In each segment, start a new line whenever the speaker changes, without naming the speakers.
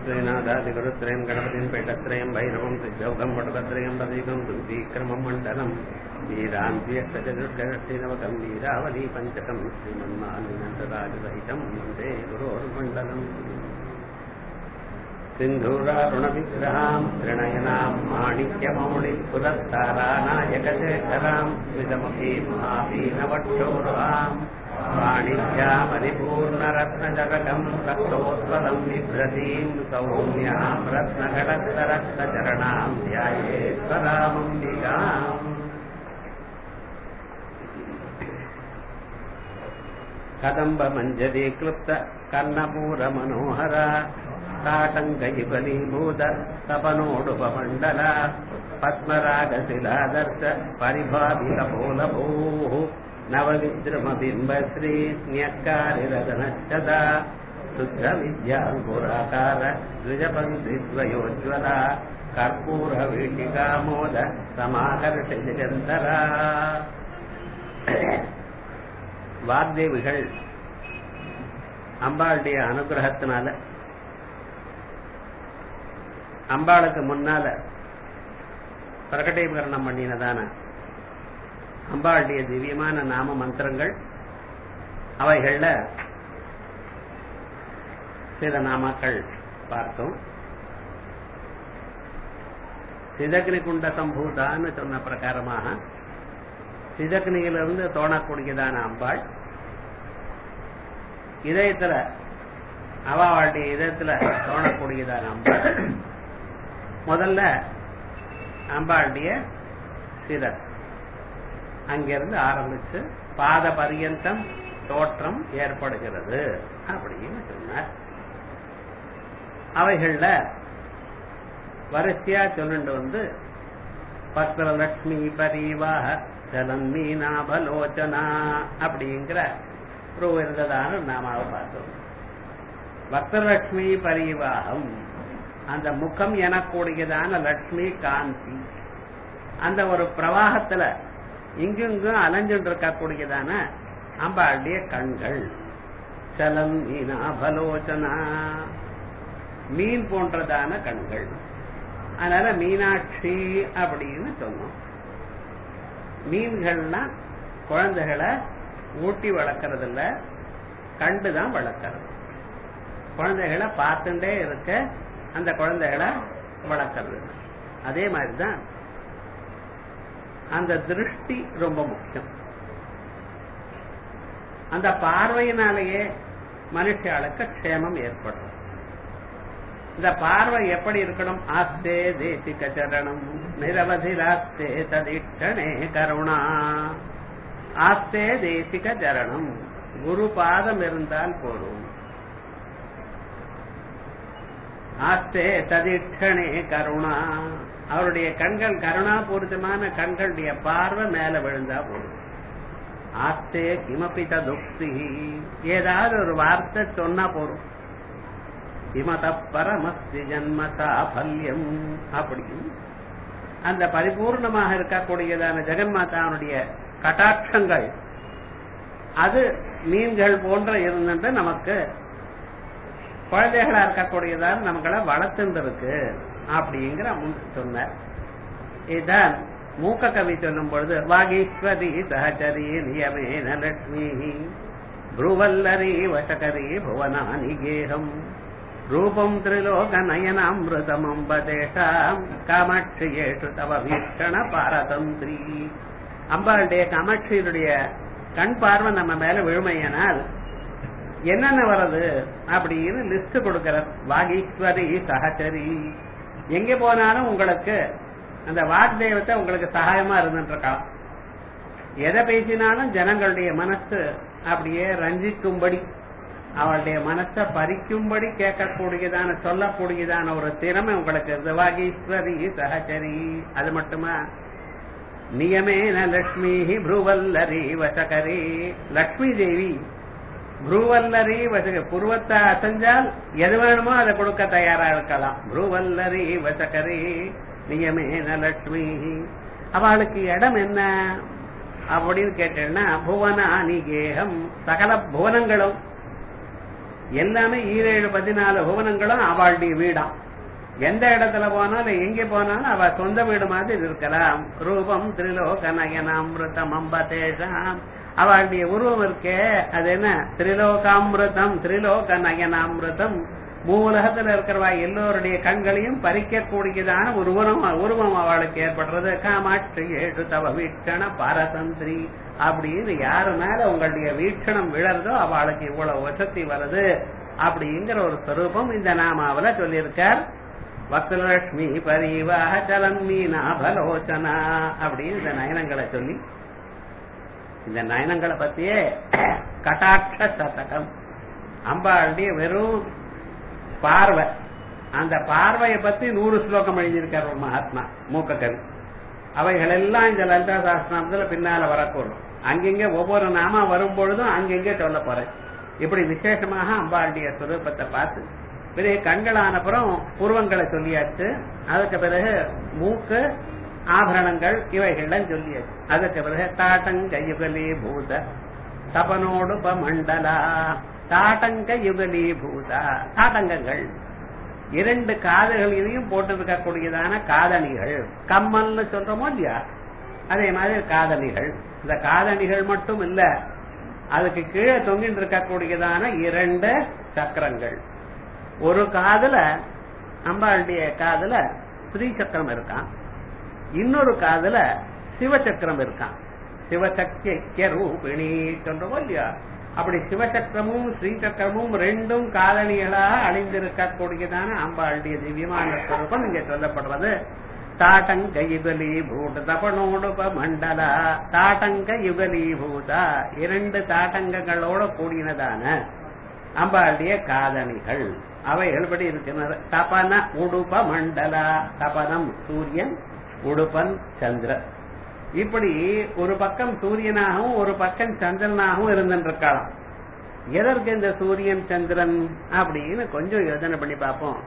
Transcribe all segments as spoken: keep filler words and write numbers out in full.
श्रीनाथादिगुरुत्रयं गणपतिं पेटत्रयं भैरवं सिद्धौघं वटभद्रयं पदीकं दुर्वीक्रमं मण्डलं वीरान्त्यष्टचतुष्कषष्टिनवकं वीरावली पञ्चकं श्रीमन्मालिनन्तराजसहितं वन्दे गुरोर्मण्डलम् सिन्धूरारुणविग्रहां त्रिणयनां माणिक्यमौलिपुरस्तारानायकशेखरां स्मितमुखीं महापीनवक्षोरुहां वाणिज्यामरिपूर्णरत्नजगकं रक्तोत्पलं बिभ्रतीं सौम्यां रत्नघटस्थरत्नचरणां ध्यायेश्वरामम्बिकाम् कदम्बमञ्जरी क्लुप्त कर्णपूरमनोहर ताटङ्कैबलीभूत तपनोडुपमण्डल पद्मरागशिलादर्श परिभाविकपोलभूः नवविद्रुमबिम्बश्री न्यक्कारिरदनश्चदा शुद्धविद्याङ्कुराकार द्विजपङ्क्तिद्वयोज्ज्वला कर्पूरवीटिकामोद समाकर्षिजन्तरा வாக்தேவிகள் அம்பாளுடைய அனுகிரகத்தினால அம்பாளுக்கு முன்னால பிரகடீகரணம் பண்ணினதான அம்பாளுடைய திவ்யமான நாம மந்திரங்கள் அவைகள்ல சில நாமக்கள் பார்த்தோம். சிதக்னி குண்ட சம்பூதான்னு சொன்ன பிரகாரமாக சிதக்னியிலிருந்து தோணக்கூடியதான அம்பாள் இதயத்துல அவளுடைய இதயத்துல தோணக்கூடியதான அம்பாள். முதல்ல அம்பாளுடைய சிதக் அங்கிருந்து ஆரம்பிச்சு பாத பரியந்தம் தோற்றம் ஏற்படுகிறது அப்படின்னு சொன்னார். அவைகள்ல வரிசையா சொல்லிட்டு வந்து பத்ரலட்சுமி பரிவாக ஜலன்மீனாபலோச்சனா அப்படிங்கிற ஒரு இருந்ததான நாமாவை பார்த்தோம். பக்தலட்சுமி பரிவாகம் அந்த முகம் எனக்கூடியதான லட்சுமி காந்தி அந்த ஒரு பிரவாகத்துல இங்கும் அலைஞ்சுட்டு இருக்கக்கூடியதான அம்பாளுடைய கண்கள் சலம் மீனாபலோச்சனா மீன் போன்றதான கண்கள். அதனால மீனாட்சி அப்படின்னு சொன்னோம். மீன்கள்லாம் குழந்தைகளை ஊட்டி வளர்க்கறது இல்ல, கண்டுதான் வளர்க்கறது. குழந்தைகளை பார்த்துட்டே இருக்க அந்த குழந்தைகளை வளர்க்கறது. அதே மாதிரிதான் அந்த திருஷ்டி ரொம்ப முக்கியம். அந்த பார்வையினாலேயே மனுஷாளுக்கு க்ஷேமம் ஏற்படும். இந்த பார்வை எப்படி இருக்கணும்? ஆஸ்தே தேசிக சரணம் நிரவதிராஸ்தே ததிஷ்டனே கருணா. ஆஸ்தே தேசிக சரணம் குரு பாதம் இருந்தால் போதும். ஆஸ்தே ததிஷ்டனே கருணா அவருடைய கண்கள் கருணாபூரிதமான கண்களுடைய பார்வை மேல விழுந்தா போதும். ஆஸ்தே கிமபி ததுக்தி ஏதாவது ஒரு வார்த்தை சொன்னா போதும். இமத பரமஸ்தி ஜன்ம சாஃபல்யம் அப்படின்னு அந்த பரிபூர்ணமாக இருக்கக்கூடியதான ஜெகன்மாதாவுடைய கட்டாட்சங்கள் அது மீன்கள் போன்ற இருந்துட்டு நமக்கு குழந்தைகளா இருக்கக்கூடியதான நம்மளை வளர்த்துட்டு இருக்கு அப்படிங்கிற சொன்னார். இதுதான் மூக்க கவி சொல்லும் பொழுது வாகீஸ்வரி சஹச்சரி நியமேன லட்சுமி ப்ருவல்லரி வசகரி புவனானி கேகம் ரூபம் திரிலோக நயனாமிருதமம்பதேஷாம் காமாட்சியேஷு தவ வீக்ஷண பாரதந்திரி. அம்பாளுடைய காமாட்சியுடைய கண் பார்வை நம்ம மேல விழுமையினால் என்னென்ன வருது அப்படின்னு லிஸ்ட் கொடுக்கிற. வாகீஸ்வரி சஹச்சரி எங்க போனாலும் உங்களுக்கு அந்த வாக்தேவத்தை உங்களுக்கு சகாயமா இருந்துட்டு இருக்கலாம். எதை பேசினாலும் ஜனங்களுடைய மனசு அப்படியே ரஞ்சிக்கும்படி அவளுடைய மனசை பறிக்கும்படி கேட்கக்கூடியதான சொல்லக்கூடியதான ஒரு திறமை உங்களுக்கு இருக்கு. வாகீஸ்வரி சஹச்சரி. அது மட்டுமா நியமேன லட்சுமி ப்ருவல்லரி வசகரி. லட்சுமி தேவி ப்ருவல்லரி வசக புருவத்தை அசைஞ்சால் எது வேணுமோ அதை கொடுக்க தயாரா இருக்கலாம். ப்ருவல்லரி வசகரி நியமேன லட்சுமி. அவளுக்கு இடம் என்ன அப்படின்னு கேட்டேன்னா புவனானி கேகம் சகல புவனங்களும் எல்லாமே ஈரேழு பதினாலு புவனங்களும் அவளுடைய வீடாம். எந்த இடத்துல போனாலும் எங்க போனாலும் அவ சொந்த வீடு மாதிரி இருக்கலாம். ரூபம் திரிலோக நயனாமிருதம் அம்பதேஷாம், அவளுடைய உருவம் இருக்கே அது என்ன திரிலோகாமிருதம், திரிலோக நயனாமிருதம். மூலகத்துல இருக்கிறவா எல்லோருடைய கண்களையும் பறிக்கக்கூடியதான ஒரு உருவம் உருவம் அவளுக்கு ஏற்படுறது. காமாட்சி ஏழு தவ வீட்சண பாரதந்திரி அப்படின்னு யாரு மேல உங்களுடைய வீட்சணம் விழறதோ அவளுக்கு இவ்வளவு வசதி வருது அப்படிங்கிற ஒரு ஸ்வரூபம் இந்த நாமாவில சொல்லியிருக்கார். வக்லட்சுமி பரிவாக சலம் மீனாபலோச்சனா அப்படின்னு இந்த நயனங்களை சொல்லி, இந்த நயனங்களை பத்தியே கட்டாட்ச சதகம், அம்பாளுடைய வெறும் பார்வை, அந்த பார்வையை பத்தி நூறு ஸ்லோகம் எழுதியிருக்கார் ஒரு மகாத்மா மூக்ககவி. அவைகள் எல்லாம் இந்த லலிதா சாஸ்திரத்துல பின்னால வரக்கூடும். அங்கெங்க ஒவ்வொரு நாமா வரும் பொழுதும் அங்கெங்கே சொல்ல போறேன். இப்படி விசேஷமாக அம்பாளுடைய சுரூபத்தை பார்த்து பிறகு கண்களானப்புறம் புருவங்களை சொல்லியாச்சு. அதுக்கு பிறகு மூக்கு ஆபரணங்கள் இவைகள்லாம் சொல்லியாச்சு. அதுக்கு பிறகு தாட்டங்க யுகலி பூத தபனோடு மண்டலா, தாட்டங்க யுகலி பூதா, தாட்டங்கங்கள் இரண்டு காதுகளிலையும் போட்டிருக்கக்கூடியதான காதணிகள், கம்மல்னு சொல்றோமோ இல்லையா, அதே மாதிரி காதணிகள். இந்த காதணிகள் மட்டும் இல்ல, அதுக்கு கீழே தொங்கிட்டு இருக்கக்கூடியதான இரண்டு சக்கரங்கள். ஒரு காதுல அம்பாளுடைய காதுல ஸ்ரீ சக்கரம் இருக்கான், இன்னொரு காதுல சிவசக்கரம் இருக்கான். சிவசக்திய ரூபிணி சொல்றோமோ இல்லையா, அப்படி சிவசக்கரமும் ஸ்ரீசக்கரமும் ரெண்டும் காதணிகளாக அழிந்திருக்கக்கூடியதான அம்பாளுடைய திவ்யமான ஸ்வரூபம் இங்க சொல்லப்படுறது. தாட்டங்க யுகலி பூத தபனோடுப மண்டலா, தாட்டங்க யுகலி பூதா, இரண்டு தாட்டங்கங்களோட கூடினதான அம்பாளுடைய காதணிகள் அவைகள் படி இருக்கின்றன. தபன உடுப மண்டலா, தபனம் சூரியன், உடுப்பன் சந்திரன். இப்படி ஒரு பக்கம் சூரியனாகவும் ஒரு பக்கம் சந்திரனாகவும் இருந்திருக்கலாம். எதற்கு இந்த சூரியன் சந்திரன் அப்படின்னு கொஞ்சம் யோசனை பண்ணி பார்ப்போம்.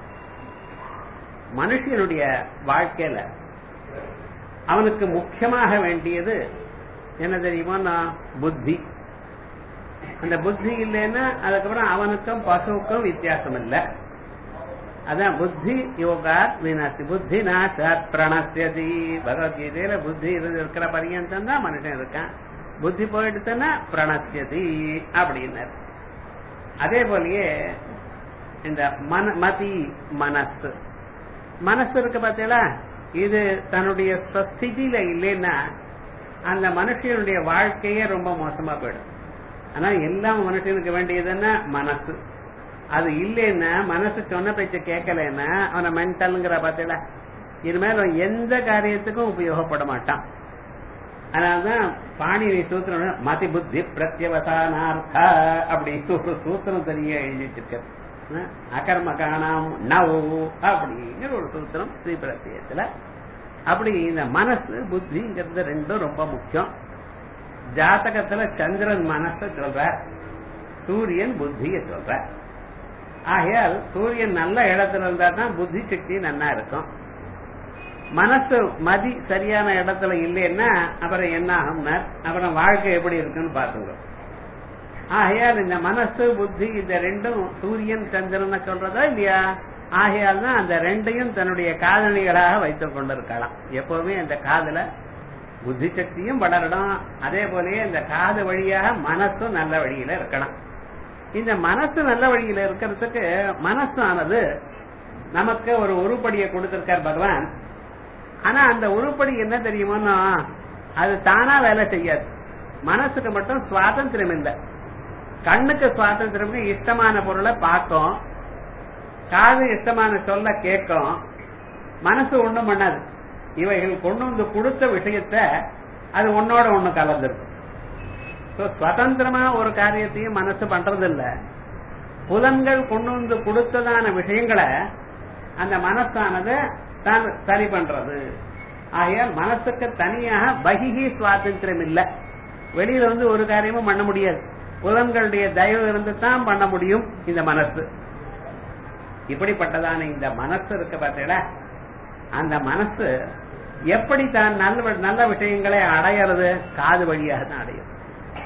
மனுஷனுடைய வாழ்க்கையில அவனுக்கு முக்கியமாக வேண்டியது என்ன தெரியுமா, புத்தி. அந்த புத்தி இல்லைன்னா அதுக்கப்புறம் அவனுக்கும் பசுவுக்கும் வித்தியாசம் இல்லை. அதான் புத்தி யோகா வினாசி, புத்தி நாச பிரணசியதி. பகவத்கீதையில புத்தி இருக்கிற பரியந்தம் தான் மனுஷன் இருக்கான், புத்தி போயிடுச்சுன்னா பிரணசியதி அப்படின்னாரு. அதே போலயே இந்த மன மதி மனசு, மனசு இருக்கு பார்த்தீங்களா, இது தன்னுடைய ஸ்திதியில இல்லைன்னா அந்த மனுஷனுடைய வாழ்க்கையே ரொம்ப மோசமா போயிடும். ஆனா எல்லாம் மனுஷனுக்கு வேண்டியதுன்னா மனசு. அது இல்லைன்னா மனசு சொன்ன பேச்ச கேட்கலன்னா அவனை மென்டல்ங்கிற பார்த்தீங்களா, இனிமேல் எந்த காரியத்துக்கும் உபயோகப்பட மாட்டான். அதனாலதான் பாணினி சூத்திரம் மதி புத்தி பிரத்யவசானார்த்தா அப்படி சூத்திரம் தெரிய எழுதி வச்சிருக்க. அகர்மகானாம் நவ் அப்படிங்கிற ஒரு சூத்திரம் ஸ்ரீ பிரத்யத்துல. அப்படி இந்த மனசு புத்திங்கிறது ரெண்டும் ரொம்ப முக்கியம். ஜாதகத்துல சந்திரன் மனச சொல்ற, சூரியன் புத்திய சொல்ற. ஆகையால் சூரியன் நல்ல இடத்துல இருந்தா தான் புத்தி சக்தி நல்லா இருக்கும். மனசு மதி சரியான இடத்துல இல்லைன்னா அப்புறம் என்ன ஆகும்னா அப்புறம் வாழ்க்கை எப்படி இருக்குன்னு பாத்துங்க. ஆகையால் இந்த மனசு புத்தி இந்த ரெண்டும் சூரியன் சந்திரன் சொல்றதா இல்லையா, ஆகையால் தான் அந்த ரெண்டையும் தன்னுடைய காதணிகளாக வைத்துக் கொண்டிருக்கலாம். எப்பவுமே அந்த காதுல புத்தி சக்தியும் வளரணும், அதே போலயே இந்த காது வழியாக மனசும் நல்ல வழியில இருக்கணும். இந்த மனசு நல்ல வழியில இருக்கிறதுக்கு மனசானது நமக்கு ஒரு உருப்படியை கொடுத்திருக்கார் பகவான். ஆனா அந்த உருப்படி என்ன தெரியுமோன்னா அது தானா வேலை செய்யாது. மனசுக்கு மட்டும் சுவாதந்திரம் இல்லை. கண்ணுக்கு சுவாதந்திரம், இஷ்டமான பொருளை பார்க்கும், காது இஷ்டமான சொல்ல கேட்கும், மனசு ஒண்ணும் பண்ணாது. இவைகள் கொண்டு வந்து கொடுத்த விஷயத்த அது ஒன்னோட ஒண்ணு கலந்துருக்கும். சுதந்திரமா ஒரு காரியத்தையும் மனசு பண்றது இல்ல. புலன்கள் கொண்டு வந்து கொடுத்ததான விஷயங்களை அந்த மனசானது தான் சரி பண்றது. ஆகையால் மனசுக்கு தனியாக பகிஹி சுவாதந்திரம் இல்ல. வெளியில வந்து ஒரு காரியமும் பண்ண முடியாது. புலன்களுடைய தயவு இருந்து தான் பண்ண முடியும் இந்த மனசு. இப்படிப்பட்டதான இந்த மனசு இருக்க பார்த்தீங்களா, அந்த மனசு எப்படி தான் நல்ல நல்ல விஷயங்களை அடையிறது, காது வழியாக தான் அடையும்.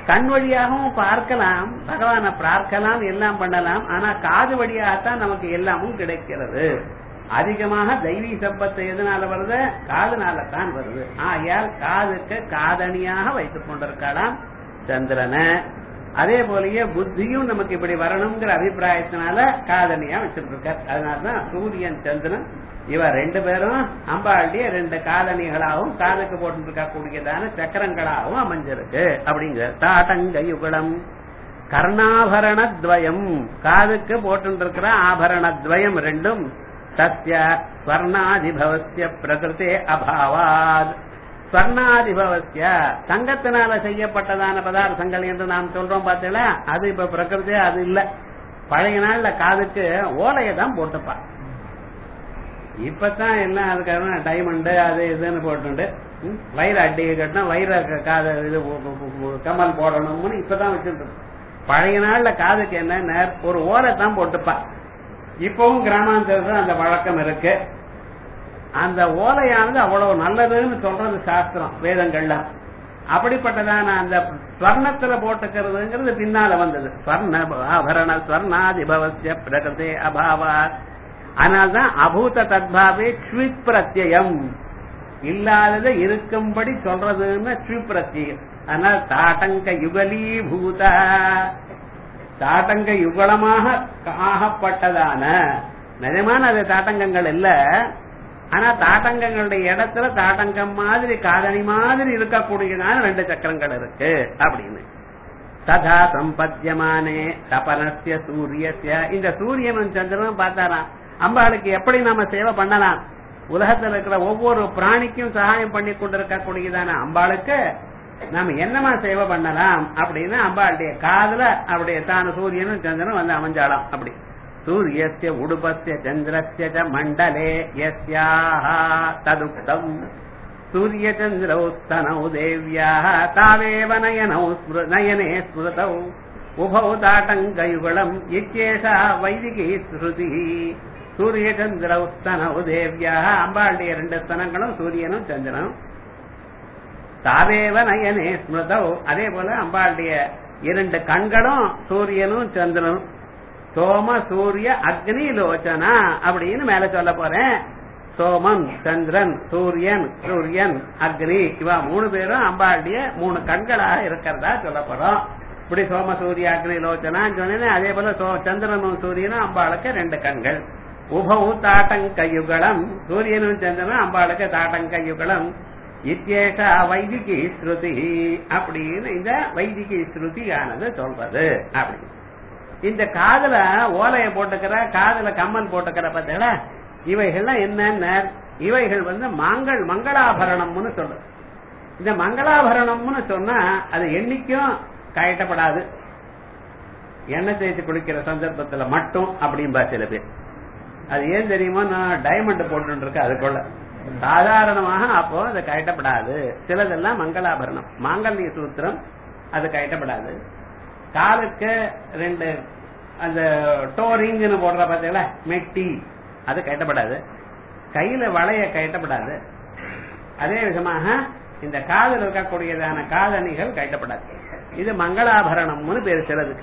கண் வழியாகவும் பார்க்கலாம், பகவானை பார்க்கலாம், எல்லாம் பண்ணலாம். ஆனா காது வழியாகத்தான் நமக்கு எல்லாமும் கிடைக்கிறது. அதிகமாக தெய்வீ சம்பத்து எதனால வருது? காதுனால தான் வருது. ஆகையால் காதுக்கு காதணியாக வைத்துக் கொண்டிருக்கலாம் சந்திரனை. அதே போலயே புத்தியும் நமக்கு இப்படி வரணுங்கிற அபிப்பிராயத்தினால காதணியா வச்சுட்டு இருக்கார். அதனாலதான் சூரியன் சந்திரன் இவ ரெண்டு பேரும் அம்பாளுடைய ரெண்டு காதணிகளாகவும் காதுக்கு போட்டு இருக்க கூடியதான சக்கரங்களாகவும் அமைஞ்சிருக்கு. அப்படிங்கிற தாட்டங்க யுகலம் கர்ணாபரணத்வயம், காதுக்கு போட்டு இருக்கிற ஆபரணத்வயம் ரெண்டும் சத்ய ஸ்வர்ணாதிபவஸ்ய பிரகிருதே அபாவாத். ஸ்வர்ணாதிபவஸ்ய தங்கத்தினால செய்யப்பட்டதான பதார்த்தங்கள் என்று நாம் சொல்றோம் பார்த்தீங்களா, அது இப்ப பிரகிருதே அது இல்ல. பழைய நாள்ல காதுக்கு ஓலையை தான் போட்டுப்பா. இப்பதான் எல்லாம் அதுக்காக டைமண்ட் அது இதுன்னு போட்டு வயிறு அட்டியை கட்டினா வயிற காது இது கமல் போடணும்னு இப்பதான் வச்சுட்டு. பழைய நாள்ல காதுக்கு என்ன ஒரு ஓலை தான் போட்டுப்பா. இப்பவும் கிராமாந்தரத்துல அந்த வழக்கம் இருக்கு. அந்த ஓலையானது அவ்வளவு நல்லதுன்னு சொல்றது சாஸ்திரம் வேதங்கள்ல. அப்படிப்பட்டதான அந்த ஸ்வர்ணத்துல போட்டுக்கிறதுங்கிறது பின்னால வந்தது. ஸ்வர்ண ஆபரண ஸ்வர்ணாதிபவஸ்ய பிரகிருதே அபாவா. அதனால்தான் அபூத தத்பாவே ஸ்வித் பிரத்யம், இல்லாததை இருக்கும்படி சொல்றதுன்னு ஸ்வித் பிரத்யம். அதனால தாட்டங்க யுகலீபூத, தாட்டங்க யுகலமாக ஆகப்பட்டதான நிஜமான அது தாட்டங்கங்கள் இல்ல. ஆனா தாட்டங்களுடைய இடத்துல தாட்டங்கம் மாதிரி காதணி மாதிரி இருக்கக்கூடியதான ரெண்டு சக்கரங்கள் இருக்கு அப்படின்னு. ததா சம்பத்தியமானே தபனஸ்ய சூரியஸ்ய, இந்த சூரியனும் சந்திரனும் பார்த்தாராம் அம்பாளுக்கு எப்படி நாம சேவை பண்ணலாம், உலகத்தில் இருக்கிற ஒவ்வொரு பிராணிக்கும் சகாயம் பண்ணி கொண்டிருக்கக்கூடியதான அம்பாளுக்கு நாம என்னமா சேவை பண்ணலாம் அப்படின்னு அம்பாளுடைய காதுல அப்படியே தான சூரியனும் சந்திரனும் வந்து அமைஞ்சாலாம். அப்படி சூரியஸ்ய உடுபஸ்ய சந்திரஸ்ய மண்டலே யஸ்யாஹ ததுக்தம் சூரிய சந்திரௌ ஸ்தனௌ தேவ்யாஹ தாவேவ நயனௌ நயனே ஸ்மிருதௌ உபௌ தாட்டங்கயுகலம் இத்யேஷா வைதிகி ஸ்ருதி. சூரிய சந்திரௌ ஸ்தனௌ தேவ்யாஹ அம்பாளுடைய ரெண்டு ஸ்தனங்களும் சூரியனும் சந்திரனும். தாவேவ நயனே ஸ்மிருதௌ அதே போல அம்பாளுடைய இரண்டு கண்களும் சூரியனும் சந்திரனும். சோம சூரிய அக்னி லோச்சனா அப்படின்னு மேல சொல்ல போறேன். சோமன் சந்திரன் சூரியன் சூரியன் அக்னி இவா மூணு பேரும் அம்பாளுடைய மூணு கண்களாக இருக்கிறதா சொல்ல போறோம். இப்படி சோம சூரிய அக்னி லோச்சனான்னு சொன்னேன். அதே போல சந்திரனும் சூரியனும் அம்பாளுக்கு ரெண்டு கண்கள். உபவு தாட்டங்க யுகலம், சூரியனும் சந்திரனும் அம்பாளுக்கு தாட்டங்க யுகலம். இத்யேஷா வைதிகி ஸ்ருதி அப்படின்னு இந்த வைதிகி ஸ்ருதியானது சொல்றது. அப்படி இந்த காதுல ஓலைய போட்டுக்கிற காதுல கம்மல் போட்டுக்கிற பார்த்தீங்களா, இவைகள்லாம் என்னென்ன, இவைகள் வந்து மாங்கள் மங்களாபரணம்னு சொல்றது. இந்த மங்களாபரணம்னு சொன்னா அது என்னைக்கும் கயட்டப்படாது, எண்ணெய் தேய்ச்சி குளிக்கிற சந்தர்ப்பத்துல மட்டும் அப்படின்பா சில பேர். அது ஏன் தெரியுமா, நான் டைமண்ட் போட்டு இருக்கு அதுக்குள்ள சாதாரணமாக அப்போ அது கயட்டப்படாது. சிலதெல்லாம் மங்களாபரணம் மாங்கல்ய சூத்திரம் அது கயட்டப்படாது. காலுக்கு ரெண்டு அந்த டோரிங்னு போடுற பார்த்தீங்களா மெட்டி அது கயட்டப்படாது. கையில வளைய கயட்டப்படாது. அதே விதமாக இந்த காதில் இருக்கக்கூடியதான காதணிகள் கயட்டப்படாது. இது மங்களாபரணம்னு பேர் சிலது.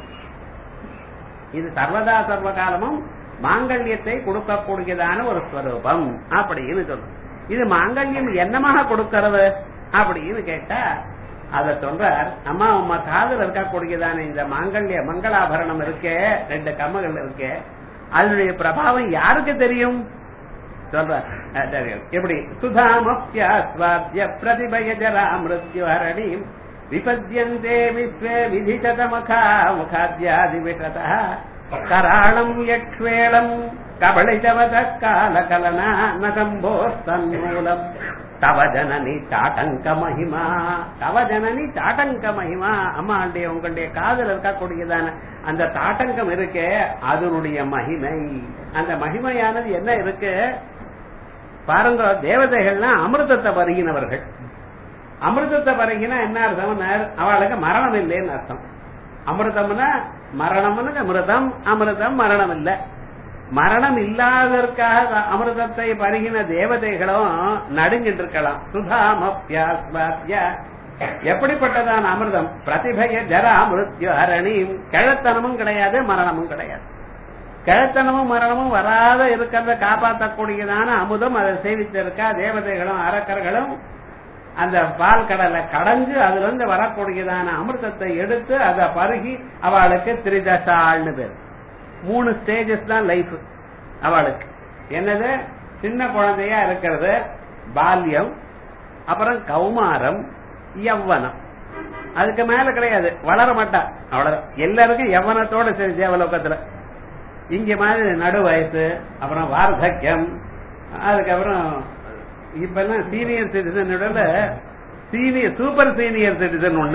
இது சர்வதா சர்வ காலமும் மாங்கல்யத்தை கொடுக்கக்கூடியதான ஒரு ஸ்வரூபம் அப்படின்னு சொல்றோம். இது மாங்கல்யம் என்னமாக கொடுக்கிறது அப்படின்னு கேட்டா அத சொல்றார். அம்மா உமா காதல் இருக்கக்கூடியதான இந்த மாங்கல்ய மங்களாபரணம் இருக்கே, ரெண்டு கம்மகள் இருக்கே, அதனுடைய பிரபாவம் யாருக்கு தெரியும் சொல்றார். எப்படி சுதாமப்யாஸ்வாத்ய பிரதிபயஜரா மிருத்யுஹரணி விபத்யந்தே விஸ்வே விதிசதமகா முகாத்யாதி விஷதா கராளம் யக்ஷ்வேளம் கபளிதவத காலகலனா நசம்போஸ்தன்மூலம் தவ ஜனனி சாட்டங்க மகிமா. தவ ஜனனி சாட்டங்க மகிமா. அம்மாளுடைய உங்களுடைய காதல் இருக்கக்கூடியதான அந்த தாட்டங்கம் இருக்கே அதனுடைய மகிமை. அந்த மகிமையானது என்ன இருக்கு பாருங்க. தேவதைகள்லாம் அமிர்தத்தை பருகினவர்கள். அமிர்தத்தை பருகினா என்ன அர்த்தம், அவளுக்கு மரணம் இல்லைன்னு அர்த்தம். அமிர்தம்னா மரணம்னு அமிர்தம், அமிர்தம் மரணம் இல்ல. மரணம் இல்லாததற்காக அமிர்தத்தை பருகின தேவதைகளும் நடுங்கிட்டு இருக்கலாம். சுதாமப்யாஸ்வாத்ய எப்படிப்பட்டதான அமிர்தம்? பிரதிபய ஜரா மிருத்யு ஹரணி. கிழத்தனமும் கிடையாது, மரணமும் கிடையாது. கிழத்தனமும் மரணமும் வராத இருக்கிறத காப்பாற்றக்கூடியதான அமுதம் அதை சேவித்திருக்கா தேவதைகளும் அரக்கர்களும் அந்த பால் கடலை கடைஞ்சு அதுல இருந்து வரக்கூடியதான அமிர்தத்தை எடுத்து அதை பருகி அவளுக்கு திரிதசாள்னு பேர். மூணு ஸ்டேஜஸ் தான் லைஃப் அவளுக்கு. என்னது? சின்ன குழந்தையா இருக்கிறது பால்யம், அப்புறம் கௌமாரம், யவ்வனம். அதுக்கு மேல கிடையாது, வளர மாட்டா. அவ்வளவு. எல்லாருக்கும் யவ்வனத்தோட சரி தேவலோகத்துல. இங்க மாதிரி நடு வயசு, அப்புறம் வார்த்தக்கியம், அதுக்கப்புறம் இப்ப எல்லாம் சீனியர் சிட்டிசனோட சீனியர் சூப்பர் சீனியர் சிட்டிசன் ஒண்ணு,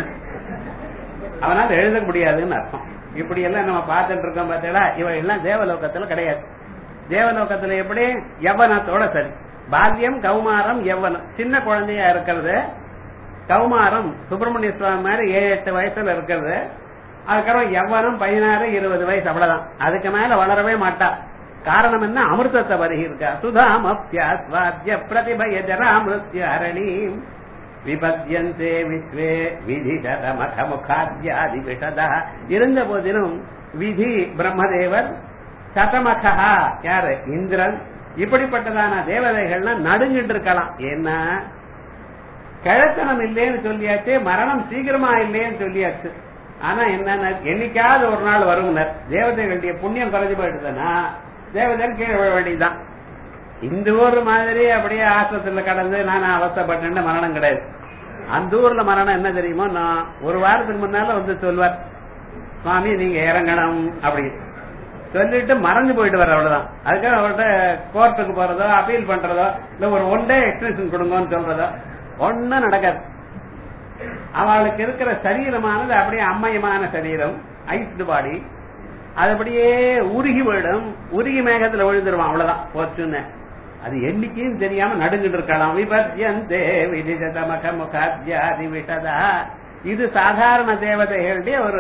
அவனால எழுத முடியாதுன்னு அர்த்தம். இப்படி எல்லாம் நம்ம பார்த்துட்டு இருக்கோம் பார்த்தீங்களா? இவ எல்லாம் தேவலோகத்துல கிடையாது. தேவலோகத்துல எப்படி? யவனத்தோட சரி. பால்யம், கௌமாரம், யவனம். சின்ன குழந்தையா இருக்கிறது கௌமாரம், சுப்பிரமணிய சுவாமி மாதிரி ஏழு எட்டு வயசுல இருக்கிறது. அதுக்கப்புறம் யவனம் பதினாறு இருபது வயசு, அவ்வளவுதான். அதுக்கு மேல வளரவே மாட்டா. காரணம் என்ன? அமிர்தத்தை வருகி இருக்கா. சுதாமப்யாஸ்வாத்ய பிரதிபய ஜரா மிருத்யு ஹரணி விபத்யந்தே விஸ்வே விதிஷதமக முகாத்யாதி விஷதா. இருந்த போதிலும் விதி பிரம்மதேவர், சதமகா யாரு? இந்திரன். இப்படிப்பட்டதான தேவதைகள்லாம் நடுங்கிட்டு இருக்கலாம். ஏன்னா கிழத்தனம் இல்லேன்னு சொல்லியாச்சு, மரணம் சீக்கிரமா இல்லேன்னு சொல்லியாச்சு. ஆனா என்ன, என்னைக்காவது ஒரு நாள் வரும்னர். தேவதைகளுடைய புண்ணியம் குறைஞ்சு போயிடுதுன்னா தேவதைகள் கீழே விழ வேண்டியதுதான். இந்த ஊர் மாதிரி அப்படியே ஆஸ்பத்திரியில கடந்து நான் அவஸ்தப்பட்டேன்னு மரணம் கிடையாது. அந்த ஊர்ல மரணம் என்ன தெரியுமோ, நான் ஒரு வாரத்துக்கு முன்னால வந்து சொல்வார், சுவாமி நீங்க இறங்கணும் அப்படின்னு சொல்லிட்டு மறைஞ்சு போயிட்டு வர, அவ்வளவுதான். அதுக்காக அவர்கிட்ட கோர்ட்டுக்கு போறதோ அப்பீல் பண்றதோ இல்ல ஒரு ஒன் டே எக்ஸ்டென்ஷன் கொடுங்கன்னு சொல்றதோ ஒன்னும் நடக்காது. அவளுக்கு இருக்கிற சரீரமானது அப்படியே அம்மயமான சரீரம், ஐஸ்டு பாடி, அது அப்படியே உருகி போயிடும். உருகி மேகத்துல விழுந்துருவான், அவ்வளவுதான் போச்சுன்னு. அது எண்ணிக்கையும் தெரியாம நடுங்கிட்டு இருக்கலாம். விபத்யந்தே விதிஷதமக முகாத்யாதி விஷதா. இது சாதாரண தேவதைகளுடைய ஒரு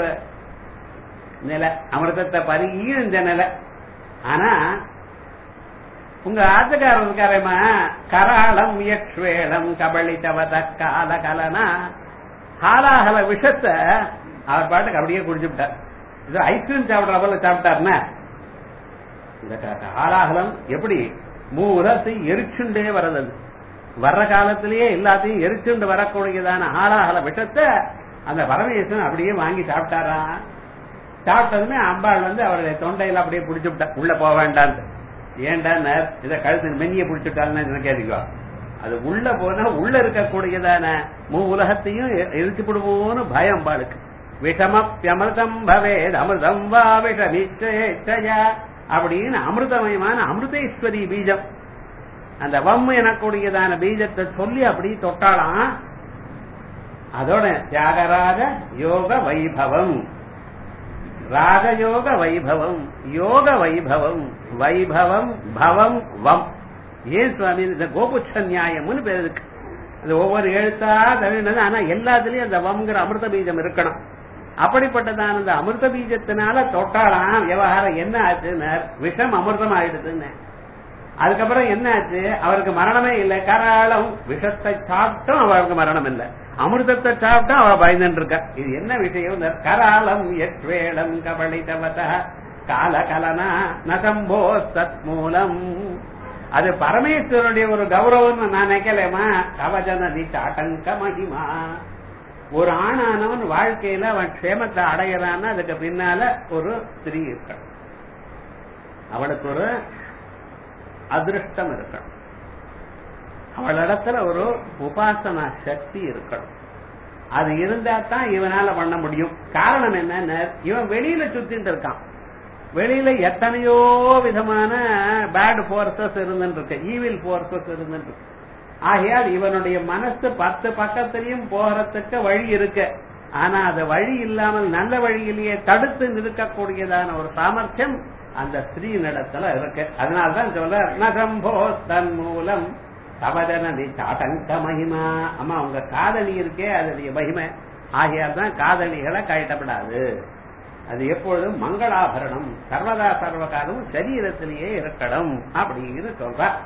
நிலை, அமிர்தத்தை பருகியும் இந்த நிலை. ஆனா உங்க ஆத்துக்காரர் இருக்காரேமா, கராளம் யக்ஷ்வேளம் கபளித்தவத கால கலனா, ஹாலாஹல விஷத்தை அவர் பாட்டுக்கு அப்படியே குடிச்சுட்டார். இது ஐஸ்கிரீம் சாப்பிடுற போல சாப்பிட்டாருன்னா, இந்த ஹாலாஹலம் எப்படி மூலத்தை எரிச்சுண்டே வர்றது, வர்ற காலத்திலேயே எல்லாத்தையும் எரிச்சுண்டு வரக்கூடியதான ஹாலாஹல விஷத்தை அந்த பரமேஸ்வரன் அப்படியே வாங்கி சாப்பிட்டாரா. சாப்பிட்டதுமே அம்பாள் வந்து அவருடைய தொண்டையில அப்படியே பிடிச்சு விட்டா, உள்ள போக வேண்டாம். ஏண்டா இத கழுத்து மென்னிய பிடிச்சுட்டாருன்னு கேட்டுக்கோ. அது உள்ள போனா உள்ள இருக்கக்கூடியதான மூ உலகத்தையும் எரிச்சு விடுவோன்னு பயம் அம்பாளுக்கு. விஷமப்யமிருதம் பவேத் அமிர்தம் வா விஷமிச்சயா அப்படின்னு அமிர்தமயமான அமிர்தேஸ்வரி பீஜம், அந்த வம் எனக்கூடியதான பீஜத்தை சொல்லி அப்படி தொட்டாலாம். அதோட தியாகராஜ யோக வைபவம், ராஜயோக வைபவம், யோக வைபவம், வைபவம் பவம் வம். ஏன் சுவாமி இந்த கோபுச்ச நியாயம்னு பேர் இருக்கு. அது ஒவ்வொரு எழுத்தா தவிர்ந்தது. ஆனா எல்லாத்துலயும் அந்த வம்ங்கிற அமிர்த பீஜம் இருக்கணும். அப்படிப்பட்டதான அந்த அமிர்த பீஜத்தினால தொட்டாலாம். விவகாரம் என்ன ஆச்சுன்னு, விஷம் அமிர்தம் ஆயிடுதுன்னு. அதுக்கப்புறம் என்ன ஆச்சு, அவருக்கு மரணமே இல்லை. கராளம் விஷத்தை சாப்பிட்டும் அவருக்கு மரணம் இல்லை, அமிர்தத்தை சாப்பிட்டா அவ பயந்துட்டு இருக்கா. இது என்ன விஷயம்? கராளம் யக்ஷ்வேளம் கபளிதவத கால கலனா நசம்போ சத் மூலம். அது பரமேஸ்வரனுடைய ஒரு கௌரவம் நான் நினைக்கலேமா. கவஜனதி சாட்டங்க மகிமா. ஒரு ஆணானவன் வாழ்க்கையில அவன் க்ஷேமத்தை அடையறான்னா அதுக்கு பின்னால ஒரு ஸ்திரீ இருக்கணும், அவளுக்கு ஒரு அதிருஷ்டம் இருக்கணும், அவளிடத்துல ஒரு உபாசனா சக்தி இருக்கணும். அது இருந்தா தான் இவனால பண்ண முடியும். காரணம் என்ன, இவன் வெளியில சுத்திட்டு இருக்கான். வெளியில எத்தனையோ விதமான பேட் போர்சஸ் இருந்துருக்கு, ஈவில் போர்சஸ் இருந்துருக்கு. ஆகையால் இவனுடைய மனசு பத்து பக்கத்திலையும் போறதுக்கு வழி இருக்கு. ஆனா அது வழி இல்லாமல் நல்ல வழியிலேயே தடுத்து நிற்கக்கூடியதான ஒரு சாமர்த்தியம் அந்த ஸ்ரீ நடத்துல இருக்கு. அதனால்தான் சொல்ற நசம்போ தன் மூலம் தவதனதி சாட்டங்க மகிமா. அம்மா உங்க காதலி இருக்கே அதனுடைய மகிமை. ஆகையால் தான் காதலிகளை கழட்டப்படாது. அது எப்பொழுதும் மங்களாபரணம், சர்வதா சர்வகாலம் சரீரத்திலேயே இருக்கணும் அப்படின்னு சொல்ற.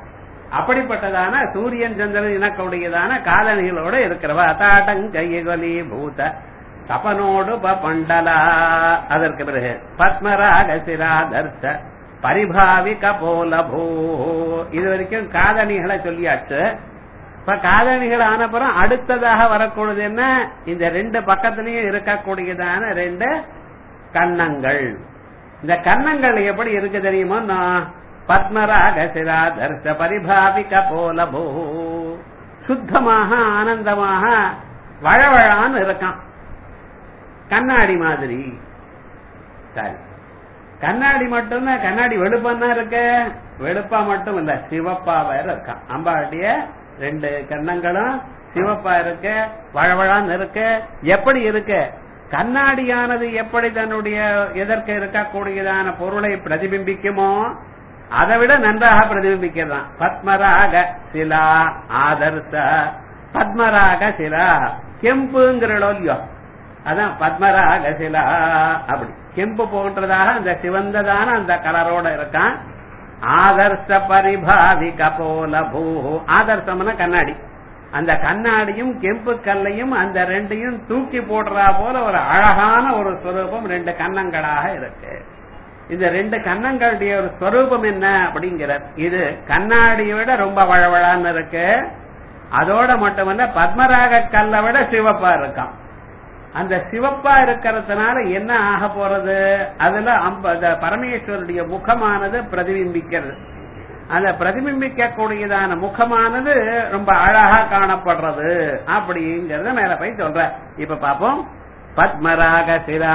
அப்படிப்பட்டதான சூரியன் சந்திரன் இனக்கூடியதான காலணிகளோட இருக்கிறவா தாட்டங்கொலி பூத தபனோடு பண்டலா. அதற்கு பிறகு பத்மராக சிராதர்ஷ பரிபாவி கபோல பூ. இது வரைக்கும் காதணிகளை சொல்லியாச்சு. இப்ப காதணிகள் ஆனப்புறம் அடுத்ததாக வரக்கூடியது என்ன? இந்த ரெண்டு பக்கத்திலையும் இருக்கக்கூடியதான ரெண்டு கன்னங்கள். இந்த கன்னங்கள் எப்படி இருக்கு தெரியுமோ? பத்மராக சிராதர்ஷ பரிபாவி கபோல பூ. சுத்தமாக ஆனந்தமாக வழவழான்னு இருக்கான், கண்ணாடி மாதிரி. சரி, கண்ணாடி மட்டும் கண்ணாடி வெளுப்பா இருக்க, வெளுப்பா மட்டும் இல்ல சிவப்பா வேற இருக்கான். அம்பாளுடைய ரெண்டு கன்னங்களும் சிவப்பா இருக்க, வழவழான்னு இருக்க. எப்படி இருக்கு? கண்ணாடியானது எப்படி தன்னுடைய எதற்கு இருக்கக்கூடியதான பொருளை பிரதிபிம்பிக்குமோ அதை விட நன்றாக பிரதிபிம்பிக்கிறான். பத்மராக சிலா ஆதர்ச. பத்மராக சிலா கெம்புங்கிறோ இல்லையோ, அதான் பத்மராக சிலா. அப்படி கெம்பு போன்றதாக அந்த சிவந்ததான அந்த கலரோட இருக்கான். ஆதர்ச பரிபாவி கபோல பூ. ஆதர்சம்னா கண்ணாடி. அந்த கண்ணாடியும் கெம்பு கல்லையும் அந்த ரெண்டையும் தூக்கி போடுறா போல ஒரு அழகான ஒரு ஸ்வரூபம் ரெண்டு கன்னங்களாக இருக்கு. இந்த ரெண்டு கன்னங்களுடைய ஒரு ஸ்வரூபம் என்ன அப்படிங்கிற, இது கண்ணாடியை விட ரொம்ப வழவழான்னு இருக்கு. அதோட மட்டுமல்ல பத்மராக கல்லை விட சிவப்பா இருக்கான். அந்த சிவப்பா இருக்கிறதுனால என்ன ஆக போறது? அதுல பரமேஸ்வருடைய முகமானது பிரதிபிம்பிக்கிறது. அந்த பிரதிபிம்பிக்க கூடியதான முகமானது ரொம்ப அழகா காணப்படுறது அப்படிங்கறத மேல போய் சொல்ற. இப்ப பாப்போம். பத்மராக சிலா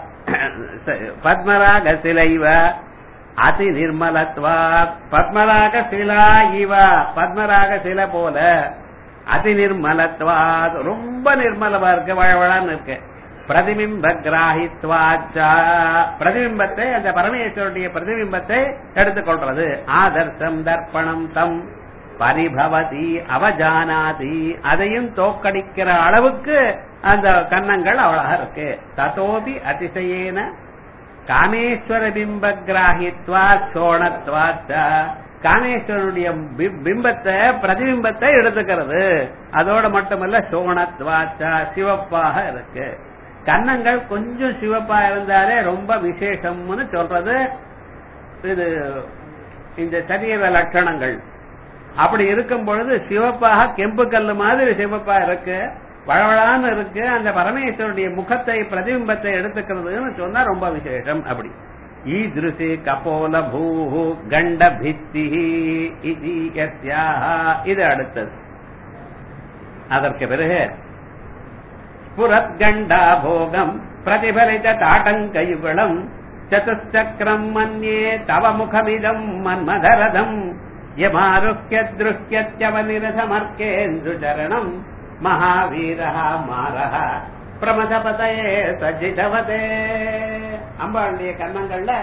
பத்மராக சிலைவ அதி நிர்மலத்வா. பத்மராக சிலா இவ, பத்மராக சிலை போல அதி நிர்மலத்வா, ரொம்ப நிர்மலமா இருக்கு, வழவழான்னு இருக்கு. பிரதிபிம்ப கிராஹித்வாச்சா, பிரதிபிம்பத்தை அந்த பரமேஸ்வருடைய பிரதிபிம்பத்தை எடுத்துக்கொள்றது. ஆதர்சம் தர்ப்பணம் தம் பரிபவதி அவஜானாதி, அதையும் தோக்கடிக்கிற அளவுக்கு அந்த கன்னங்கள் அவ்வளவா இருக்கு. ததோபி அதிசயேன காமேஸ்வர பிம்ப கிராஹித்வா சோணத்வாச்சா, காமேஸ்வரனுடைய பிம்பத்தை பிரதிபிம்பத்தை எடுத்துக்கிறது. அதோட மட்டுமல்ல சோணத்வாச்சா சிவப்பாக இருக்கு. கன்னங்கள் கொஞ்சம் சிவப்பா இருந்தாலே ரொம்ப விசேஷம்னு சொல்றது. இது இந்த சரீர லட்சணங்கள். அப்படி இருக்கும் பொழுது சிவப்பாக கெம்பு கல்லு மாதிரி சிவப்பா இருக்கு, வழவழான்னு இருக்கு. அந்த பரமேஸ்வருடைய முகத்தை பிரதிபிம்பத்தை எடுத்துக்கிறதுன்னு சொன்னா ரொம்ப விசேஷம். அப்படி ஈதிருசி கபோல பூஹு கண்ட பித்தி இது அடுத்தது. அதற்கு பிறகு புரத் கண்டா போகம் பிரதிபலித தாட்டங்கயுகளம் சதுச்சக்கரம் மன்யே தவ முகமிதம் மன்மதரதம் யமாருஹ்ய திருஹ்யத்யவநிரதமர்க்கேந்து சரணம் மகாவீரஹ மாரஹ பிரமதபதயே சஜிதவதே. அம்பாளுடைய கன்னங்கள்ல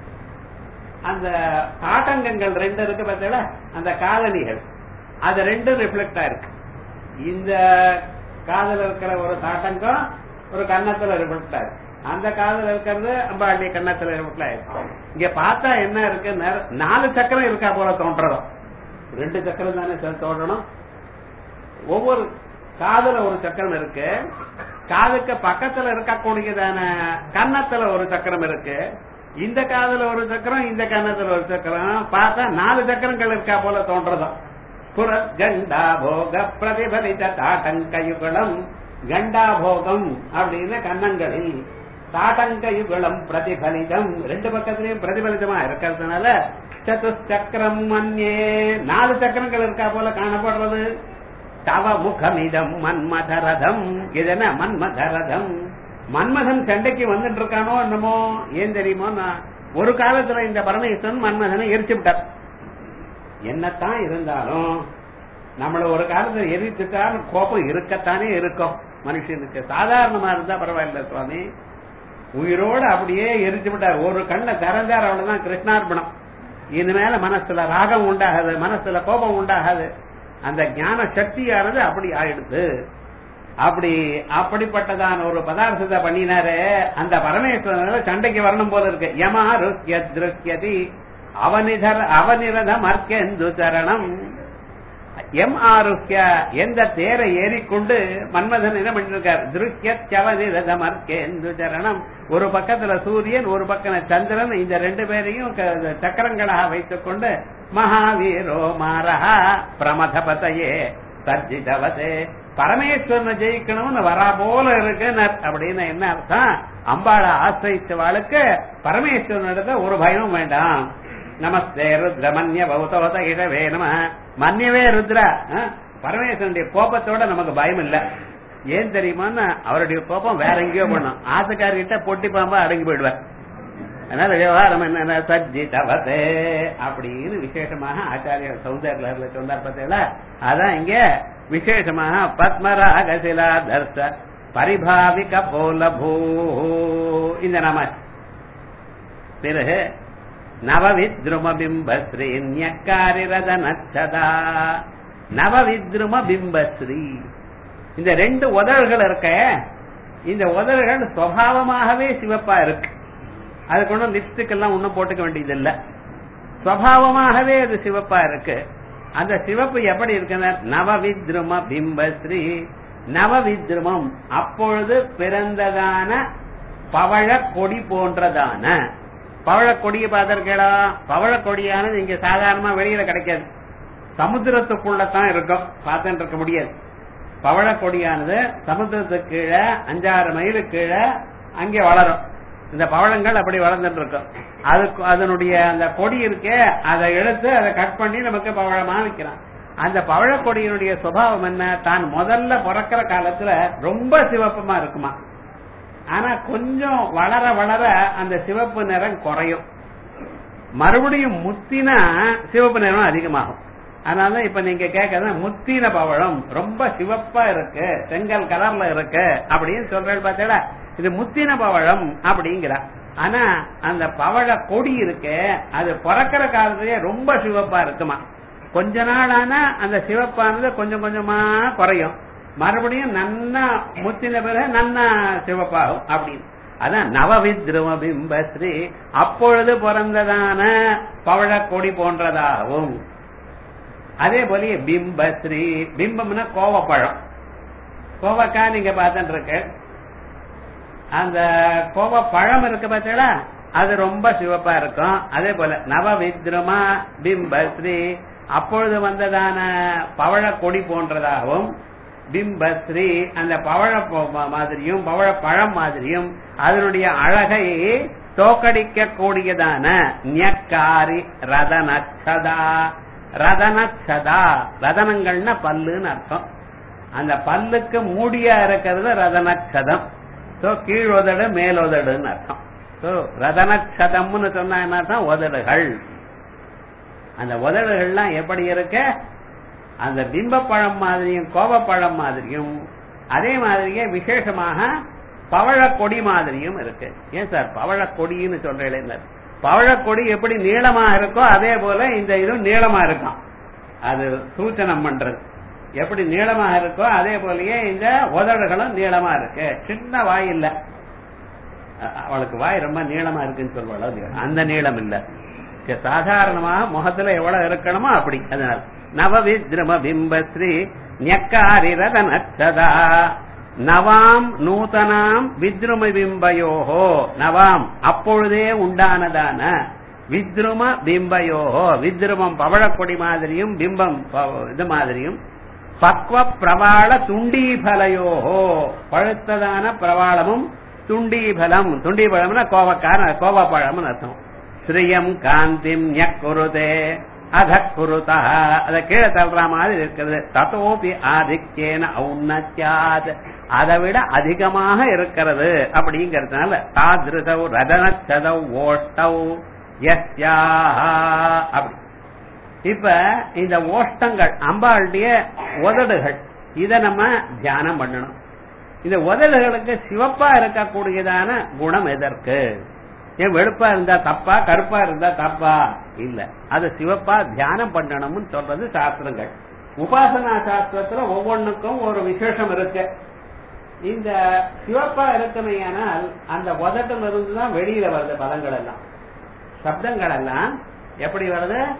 அந்த தாட்டங்கங்கள் ரெண்டு இருக்கு பார்த்தீங்களா, அந்த காலணிகள், அது ரெண்டும் ரிஃப்ளெக்ட் ஆயிருக்கு. இந்த காதல இருக்கிற ஒரு தாட்டங்கம் ஒரு கன்னத்துல ரிஃப்ளெக்ட் ஆயிருக்கு, அந்த காதல இருக்கிறது அம்பாளுடைய கன்னத்துல ரிஃப்ளெக்ட் ஆயிருக்கு. இங்க பார்த்தா என்ன இருக்கு, நாலு சக்கரம் இருக்கா போல தோன்றதும். ரெண்டு சக்கரம் தானே தோன்றணும். ஒவ்வொரு காதுல ஒரு சக்கரம் இருக்கு, காதுக்கு பக்கத்துல இருக்கக்கூடியதான கன்னத்துல ஒரு சக்கரம் இருக்கு, இந்த காதுல ஒரு சக்கரம், இந்த கன்னத்துல ஒரு சக்கரம். பார்த்தா நாலு சக்கரங்கள் இருக்கா போல தோன்றதும். புரத் கண்டா போக பிரதிபலித்த தாட்டங்கயுகளம். கண்டா போகம் அப்படின்னு கன்னங்களில், தாட்டங்கயுகளம் பிரதிபலிதம் ரெண்டு பக்கத்திலையும் பிரதிபலிதமா இருக்கிறதுனால சதுச்சக்கரம் மன்யே நாலு சக்கரங்கள் இருக்கா போல காணப்படுறது. தவ முகமிதம் மன்மதரதம், இதென்ன மன்மதரதம், மன்மதன் சண்டைக்கு வந்துட்டு இருக்கானோ என்னமோ. ஏன் தெரியுமோ, ஒரு காலத்துல இந்த பரமேஸ்வரன் மன்மதனை எரிச்சு விட்டார். என்னத்தான் இருந்தாலும் நம்மள ஒரு காலத்துல எரிச்சுட்டான் கோபம் இருக்கத்தானே இருக்கும் மனுஷனுக்கு. சாதாரணமா இருந்தா பரவாயில்ல சுவாமி, உயிரோடு அப்படியே எரிச்சு விட்டார். ஒரு கண்ணை திறந்தார், அவ்வளவுதான் கிருஷ்ணார்பணம். இனிமேல மனசுல ராகம் உண்டாகாது, மனசுல கோபம் உண்டாகாது. அந்த ஞான சக்தியானது அப்படி ஆயிடுது. அப்படி அப்படிப்பட்டதான ஒரு பதார்த்தத்தை பண்ணினாரு அந்த பரமேஸ்வரன். சண்டைக்கு வரணும் போல இருக்கு. யமா ருக்கியதி அவனிதர் அவனிரதம் அர்க்கெந்து சரணம். எம் ஆருக்கிய எந்த தேரை ஏறிக்கொண்டு மன்மதன் என்ன பண்ணிருக்கார்? திருஷ்யவதிரதமர்கேந்து சரணம். ஒரு பக்கத்துல சூரியன், ஒரு பக்கம் சந்திரன், இந்த ரெண்டு பேரையும் சக்கரங்களாக வைத்துக் கொண்டு மகாவீரோ மாரஹா பிரமதபதையே சர்ஜிதவதே பரமேஸ்வரனை ஜெயிக்கணும்னு வரா போல இருக்கு அப்படின்னு என்ன அர்த்தம்? அம்பாளை ஆசிரிச்சவாளுக்கு பரமேஸ்வரனிடத்துல ஒரு பயமும் வேண்டாம். நமஸ்தே ருத்ர மன்ய பௌதோத இடவே நம. மன்யவே ருத்ரா, பரமேஸ்வரனுடைய கோபத்தோட நமக்கு பயம் இல்ல. ஏன் தெரியுமா? அவருடைய கோபம் வேற எங்கேயோ பண்ணும். ஆசைக்காரர்கிட்ட பொட்டி பாம்பா அடங்கி போயிடுவார். அதனால விவகாரம் என்ன சஜ்ஜிதவதே அப்படின்னு விசேஷமாக ஆச்சாரியர் சௌந்தர்ல சொன்னார் பார்த்தீங்களா? அதான் இங்க விசேஷமாக பத்மராகசிலா தர்ச பரிபாவிக போலபூ இந்த நாம. பிறகு நவவித்ரும பிம்பஸ்ரீ ஞக்காரிரத நச்சதா. நவவித்ரும பிம்பஸ்ரீ, இந்த ரெண்டு உதழ்கள் இருக்க, இந்த உதழ்கள் சுவாவமாகவே சிவப்பா இருக்கு. அதுக்கு ஒன்றும் லிப்ஸ்டிக் எல்லாம் ஒன்னும் போட்டுக்க வேண்டியது இல்ல. சுவாவமாகவே அது சிவப்பா இருக்கு. அந்த சிவப்பு எப்படி இருக்குன்னா நவவித்ரும பிம்பஸ்ரீ. நவவித்ருமம் அப்பொழுது பிறந்ததான பவழ கொடி போன்றதான. பவழ கொடியை பார்த்திருக்கா? பவழ கொடியானது இங்க சாதாரணமா வெளியில கிடைக்காது, சமுத்திரத்துக்குள்ளதான் இருக்கும், பார்த்துட்டு இருக்க முடியாது. பவழ கொடியானது சமுத்திரத்துக்கு கீழே அஞ்சாறு மைலுக்கு கீழே அங்கே வளரும். இந்த பவழங்கள் அப்படி வளர்ந்துட்டு இருக்கும். அதுக்கு அதனுடைய அந்த கொடி இருக்கே, அதை எடுத்து அதை கட் பண்ணி நமக்கு பவழமா விற்கிறான். அந்த பவழ கொடியினுடைய சுபாவம் என்ன? தான் முதல்ல பிறக்கிற காலத்துல ரொம்ப சிவப்பமா இருக்குமா. ஆனா கொஞ்சம் வளர வளர அந்த சிவப்பு நிறம் குறையும். மறுபடியும் முத்தினா சிவப்பு நிறம் அதிகமாகும். அதனால இப்ப நீங்க கேட்கறது முத்தின பவழம் ரொம்ப சிவப்பா இருக்கு, செங்கல் கலர்ல இருக்கு அப்படின்னு சொல்றேன் பார்த்தா, இது முத்தின பவழம் அப்படிங்கிற. ஆனா அந்த பவழ கொடி இருக்கு, அது பிறக்கிற காலத்திலேயே ரொம்ப சிவப்பா இருக்குமா. கொஞ்ச நாள் ஆனா அந்த சிவப்பானது கொஞ்சம் கொஞ்சமா குறையும், மறுபடியும் நன்னா முத்தின பிறகு நன்னா சிவப்பாகும் அப்படின்னு. அதான் நவவித்ரும பிம்பஸ்ரீ, அப்பொழுது பிறந்ததான பவழ கொடி போன்றதாகவும். அதே போல பிம்பஸ்ரீ, பிம்பம்னா கோவப்பழம். கோவக்காய் நீங்க பார்த்துட்டு இருக்க, அந்த கோவப்பழம் இருக்கு பார்த்தீங்களா, அது ரொம்ப சிவப்பா இருக்கும். அதே போல நவவித்ருமா பிம்பஸ்ரீ, அப்பொழுது வந்ததான பவழ கொடி போன்றதாகவும். பிம்பஸ்ரீ, அந்த பவழ மாதிரியும் பவழ பழம் மாதிரியும் அதனுடைய அழகை தோக்கடிக்க கூடியதான ஞக்காரி ரதனச்சதா. ரதனச்சதா, ரதனங்கள்னா பல்லுன்னு அர்த்தம். அந்த பல்லுக்கு மூடியா இருக்கிறது ரதனச்சதம். சோ கீழோதடு மேலோதடுன்னு அர்த்தம். சோ ரதனச்சதம்னு சொன்னா என்ன அர்த்தம்? உதடுகள். அந்த உதடுகள்லாம் எப்படி இருக்க? அந்த பிம்பப்பழம் மாதிரியும் கோபப்பழம் மாதிரியும், அதே மாதிரியே விசேஷமாக பவழ கொடி மாதிரியும் இருக்கு. ஏன் சார் பவழ கொடின்னு சொல்றேன்? பவழக்கொடி எப்படி நீளமா இருக்கோ அதே போல இந்த இதுவும் நீளமா இருக்கும். அது சூச்சனம் பண்றது. எப்படி நீளமா இருக்கோ அதே போலயே இந்த உதடுகளும் நீளமா இருக்கு. சின்ன வாய் இல்ல, அவளுக்கு வாய் ரொம்ப நீளமா இருக்குன்னு சொல்வாள், அந்த நீளம் இல்ல. சாதாரணமாக முகத்துல எவ்வளவு இருக்கணுமோ அப்படி. அதனால நவவித்ரும பிம்பஸ்ரீ ஞக்காரி ரதனச்சதா. நவாம் நூதனாம் வித்ரும பிம்பயோஹோ. நவாம் அப்பொழுதே உண்டானதான வித்ரும பிம்பயோஹோ, வித்ருமம் பவழக்கொடி மாதிரியும் பிம்பம் இது மாதிரியும். பக்வ பிரவாள துண்டீபலையோஹோ, பழுத்ததான பிரவாளமும் துண்டீபலம். துண்டீபலம்னா கோவக்கார கோவப்பழம் அர்த்தம். ஸ்ரீயம் காந்திம் ஞக்குருதே அத குருதா, அத கீழே தள்ளுற மாதிரி இருக்கிறது. ததோபி ஆதிக்கேன ஔன்னத்யாத், அதை விட அதிகமாக இருக்கிறது அப்படிங்கறதுனால தாத்ருதௌ ரதனச்சதௌ ஓஷ்டௌ யஸ்யாஹ அப்படி. இப்ப இந்த ஓஷ்டங்கள் அம்பாளுடைய உதடுகள், இத நம்ம தியானம் பண்ணணும். இந்த உதடுகளுக்கு சிவப்பா இருக்கக்கூடியதான குணம் எதற்கு? ஏன் வெளுப்பா இருந்தா தப்பா, கருப்பா இருந்தா தப்பா? இல்ல, அது சிவப்பா தியானம் பண்ணணும்னு சொல்றது சாஸ்திரங்கள். உபாசனா சாஸ்திரத்துல ஒவ்வொன்றுக்கும் ஒரு விசேஷம் இருக்கு. இந்த சிவப்பா இருக்குமையானால் அந்த உதட்டில் இருந்துதான் வெளியில வருது பதங்கள் எல்லாம், சப்தங்கள் எல்லாம் எப்படி வருது?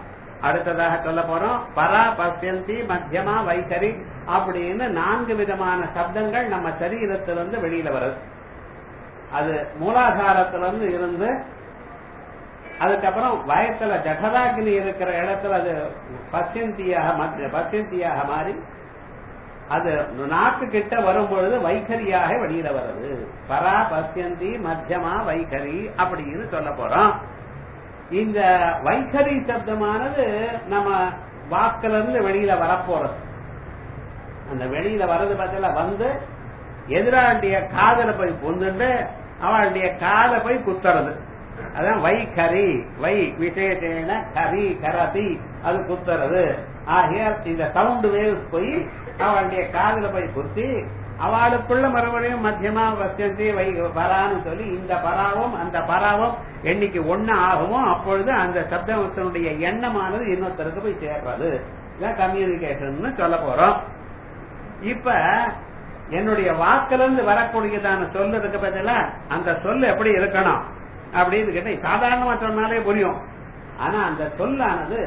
அடுத்ததாக சொல்ல போறோம். பரா, பசியந்தி, மத்தியமா, வைகரி அப்படின்னு நான்கு விதமான சப்தங்கள் நம்ம சரீரத்திலிருந்து வெளியில வருது. அது மூலாதாரத்திலிருந்து இருந்து அதுக்கப்புறம் வயத்துல ஜடராகினி இருக்கிற இடத்துல அது பசியந்தியாக பசியந்தியாக மாறி அது நாக்கு கிட்ட வரும்பொழுது வைகரியாக வெளியில வருது. பரா, பசியந்தி, மத்தியமா, வைகரி அப்படின்னு சொல்ல போறோம். இந்த வைகரி சப்தமானது நம்ம வாக்குல இருந்து வெளியில வரப்போறது. அந்த வெளியில வர்றது பார்த்தா வந்து எதிராண்டிய காதல போய் பொந்துட்டு அவளுடைய கால போய் குத்துறது. அதான் வைகரி. வை விசேஷேன கரி கரதி அது குத்துறது. ஆகிய இந்த சவுண்ட் வேவ்ஸ் போய் அவளுடைய காதல போய் குத்தி அவளுக்குள்ள மறுபடியும் மத்தியமா வசந்தி வை பரான்னு சொல்லி இந்த பராவும் அந்த பராவும் என்னைக்கு ஒண்ணு ஆகுமோ அப்பொழுது அந்த சப்தத்தினுடைய எண்ணமானது இன்னொருத்தருக்கு போய் சேர்றது. இதான் கம்யூனிகேஷன் சொல்ல போறோம். இப்ப என்னுடைய வாக்கிலிருந்து வரக்கூடியதான சொல்லு இருக்கு பார்த்தீங்களா, அந்த சொல்லு எப்படி இருக்கணும் அப்படின்னு கேட்ட சாதாரணமா சொன்னாலே புரியும். ஆனா அந்த சொல்லானது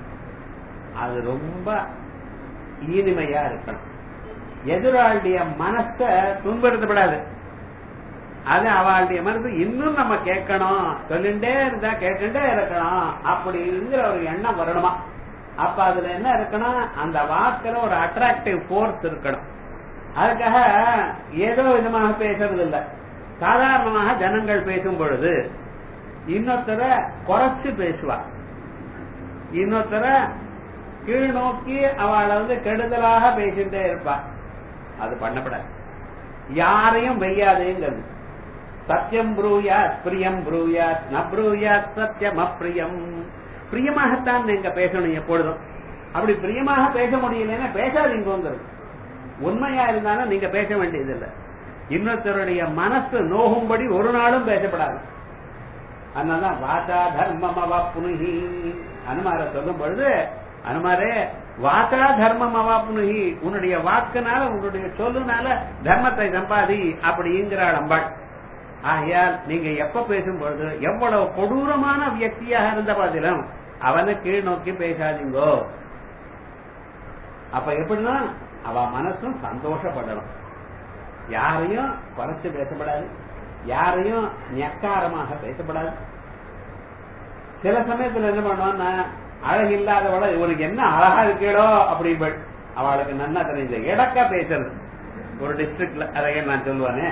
அது ரொம்ப இனிமையா இருக்கணும். எதிராளுடைய மனச துன்படுத்தப்படாது. அது அவளுடைய மனசு இன்னும் நம்ம கேட்கணும், சொல்லிண்டே இருந்தா கேட்டுட்டே இருக்கணும் அப்படிங்கிற ஒரு எண்ணம் வரணுமா. அப்ப அதுல என்ன இருக்கணும், அந்த வாக்குல ஒரு அட்ராக்டிவ் போர்ஸ் இருக்கணும். அதுக்காக ஏதோ விதமாக பேசுறது இல்ல. சாதாரணமாக ஜனங்கள் பேசும் பொழுது இன்னொருத்தர குறைச்சு பேசுவா, இன்னொருத்தர கீழ் நோக்கி அவளை வந்து கெடுதலாக பேசிட்டே இருப்பா. அது பண்ணப்படாது. யாரையும் வெய்யாதேங்கிறது. சத்தியம் ப்ரூயாத் பிரியம் ப்ரூயாத் ந ப்ரூயாத் சத்தியம் அப்பிரியம். பிரியமாகத்தான் நீங்க பேசணும் எப்பொழுதும். அப்படி பிரியமாக பேச முடியலன்னா பேசாதீங்கிறது. உண்மையா இருந்தாலும் நீங்க பேச வேண்டியது இல்லை. இன்னொருத்தருடைய மனசு நோகும்படி ஒரு நாளும் பேசப்படாது. அதனாலதான் வாச்சா தர்மம் அவா புனுகி அனுமார சொல்லும் பொழுது, அனுமாரே வாச்சா தர்மம் அவா புனுகி, உன்னுடைய வாக்குனால உன்னுடைய சொல்லுனால தர்மத்தை சம்பாதி அப்படிங்கிறாள் அம்பாள். ஆகையால் நீங்க எப்ப பேசும்பொழுது எவ்வளவு கொடூரமான வியக்தியாக இருந்த பாதிலும் அவனை கீழ் நோக்கி பேசாதீங்கோ. அப்ப எப்படின்னா அவ மனசும் சந்தோஷப்படணும். யாரையும் குறைச்சு பேசப்படாது, யாரையும் நெக்காரமாக பேசப்படாது. சில சமயத்துல என்ன பண்ணுவோம்னா அழகில்லாதவள இவனுக்கு என்ன அழகா இருக்கீடோ அப்படி அவளுக்கு நன்னா தெரிஞ்ச இடக்கா பேசுறது. ஒரு டிஸ்ட்ரிக்ட்ல அதையே நான் சொல்லுவானே,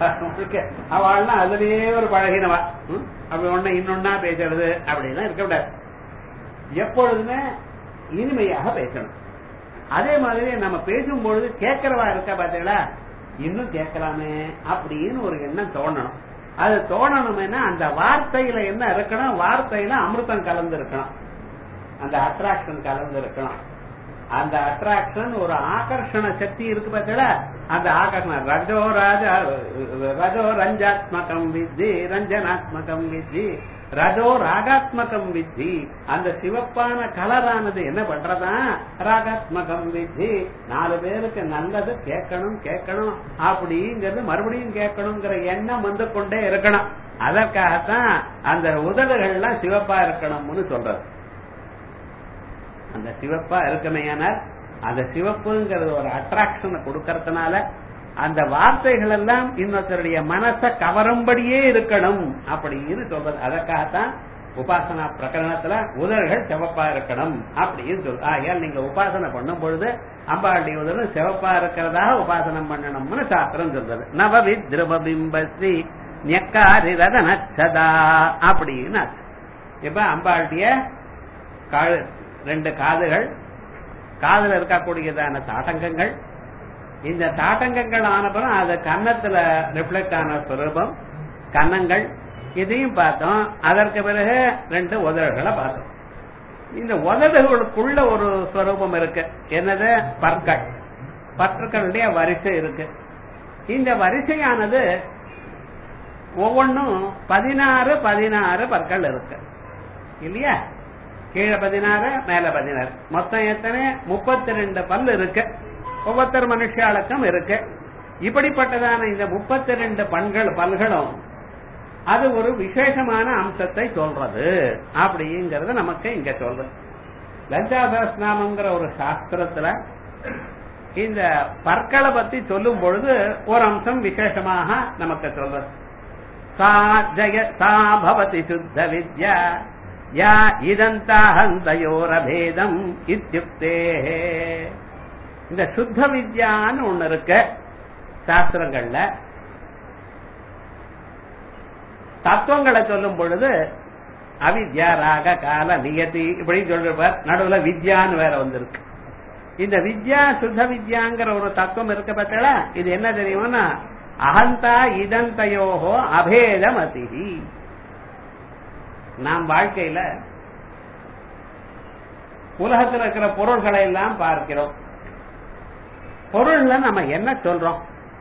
அவள்னா அதுலயே ஒரு பழகினவா அப்படி ஒண்ணு இன்னொன்னா பேசுறது அப்படின்னா இருக்கக்கூடாது. எப்பொழுதுமே இனிமையாக பேசணும். அதே மாதிரி நம்ம பேசும்பொழுது கேட்கிறவா இருக்கா பாத்தீங்களா, இன்னும் கேட்கலாமே அப்படின்னு ஒரு எண்ணம் தோணணும். அது தோணணும்னா அந்த வார்த்தையில என்ன இருக்கணும், வார்த்தையில அமிர்தம் கலந்து இருக்கணும், அந்த அட்ராக்ஷன் கலந்து இருக்கணும். அந்த அட்ராக்ஷன் ஒரு ஆகர்ஷண சக்தி இருக்கு பார்த்தீங்களா, அந்த ஆகர்ஷணம் ரஜோ ராஜ ரஜோ ரஞ்சாத்மகம் வித்தி ரஞ்சனாத்மகம் வித்தி ரஜோ ராகாத்மகம் வித்தி. அந்த சிவப்பான கலரானது என்ன பண்றதா, ராகாத்மகம் வித்தி. நாலு பேருக்கு நல்லது கேட்கணும் கேட்கணும் அப்படிங்கிறது மறுபடியும் கேட்கணுங்கிற எண்ணம் வந்து கொண்டே இருக்கணும். அதற்காகத்தான் அந்த உதடுகள்லாம் சிவப்பா இருக்கணும்னு சொல்றது. அந்த சிவப்பா இருக்குமையானால் அந்த சிவப்புங்கிறது ஒரு அட்ராக்ஷனை கொடுக்கறதுனால அந்த வார்த்தைகள் எல்லாம் இன்னொருத்தருடைய மனசை கவரும்படியே இருக்கணும் அப்படின்னு சொல்றது. அதற்காகத்தான் உபாசனா பிரகரணத்துல உதடுகள் சிவப்பா இருக்கணும் அப்படின்னு சொல்ற. ஆகையால் நீங்க உபாசனை பண்ணும் பொழுது அம்பாளுடைய உதடு சிவப்பா இருக்கிறதாக உபாசனம் பண்ணணும்னு சாஸ்திரம் சொல்றது. நவவி திரவபிம்பஸ்ரீ நெக்காரி ரதனச்சதா அப்படின்னு. இப்ப அம்பாளுடைய ரெண்டு காதுகள், காதுல இருக்கக்கூடியதான தாட்டங்கங்கள், இந்த தாட்டங்கங்கள் ஆனப்புறம் அது கன்னத்துல ரிஃப்ளெக்ட் ஆன ஸ்வரூபம் கன்னங்கள், இதையும் பார்த்தோம். அதற்கு பிறகு ரெண்டு உதடுகளை பார்த்தோம். இந்த உதடுகளுக்குள்ள ஒரு ஸ்வரூபம் இருக்கு, என்னது பற்கள். பற்களுடைய வரிசை இருக்கு. இந்த வரிசையானது ஒவ்வொன்றும் பதினாறு பதினாறு பற்கள் இருக்கு இல்லையா, கீழே பதினாறு மேல பதினாறு, மொத்தம் எத்தனை முப்பத்தி ரெண்டு பல்லு இருக்கு. ஒவ்வொருத்தர் மனுஷாளுக்கும் இருக்கு. இப்படிப்பட்டதான இந்த முப்பத்தி ரெண்டு பண்கள் பல்களும் அது ஒரு விசேஷமான அம்சத்தை சொல்றது அப்படிங்கறது நமக்கு இங்க சொல்றது. லலிதா சஹஸ்ரநாமங்கிற ஒரு சாஸ்திரத்துல இந்த பற்களை பத்தி சொல்லும் பொழுது ஒரு அம்சம் விசேஷமாக நமக்கு சொல்றது. சா ஜய சா பவதி சுத்த வித்யா யா இதந்தாஹந்தயோரபேதம் இத்யுக்தே. இந்த சுத்த வித்யான்னு ஒண்ணு இருக்கு சாஸ்திரங்கள்ல. தத்துவங்களை சொல்லும் பொழுது அவித்யா ராக கால நியதி இப்படி சொல்றார். நடுவுல வித்யான்னு வேற வந்திருக்கு. இந்த வித்யா சுத்த வித்யாங்கிற ஒரு தத்துவம் இருக்க பார்த்தா இது என்ன தெரியும்னா அகந்தா இதந்தயோகோ அபேதமதி. நாம் வாழ்க்கையில உலகத்தில் இருக்கிற பொருள்களை எல்லாம் பார்க்கிறோம். பொருள்ல நம்ம என்ன சொல்றோம்?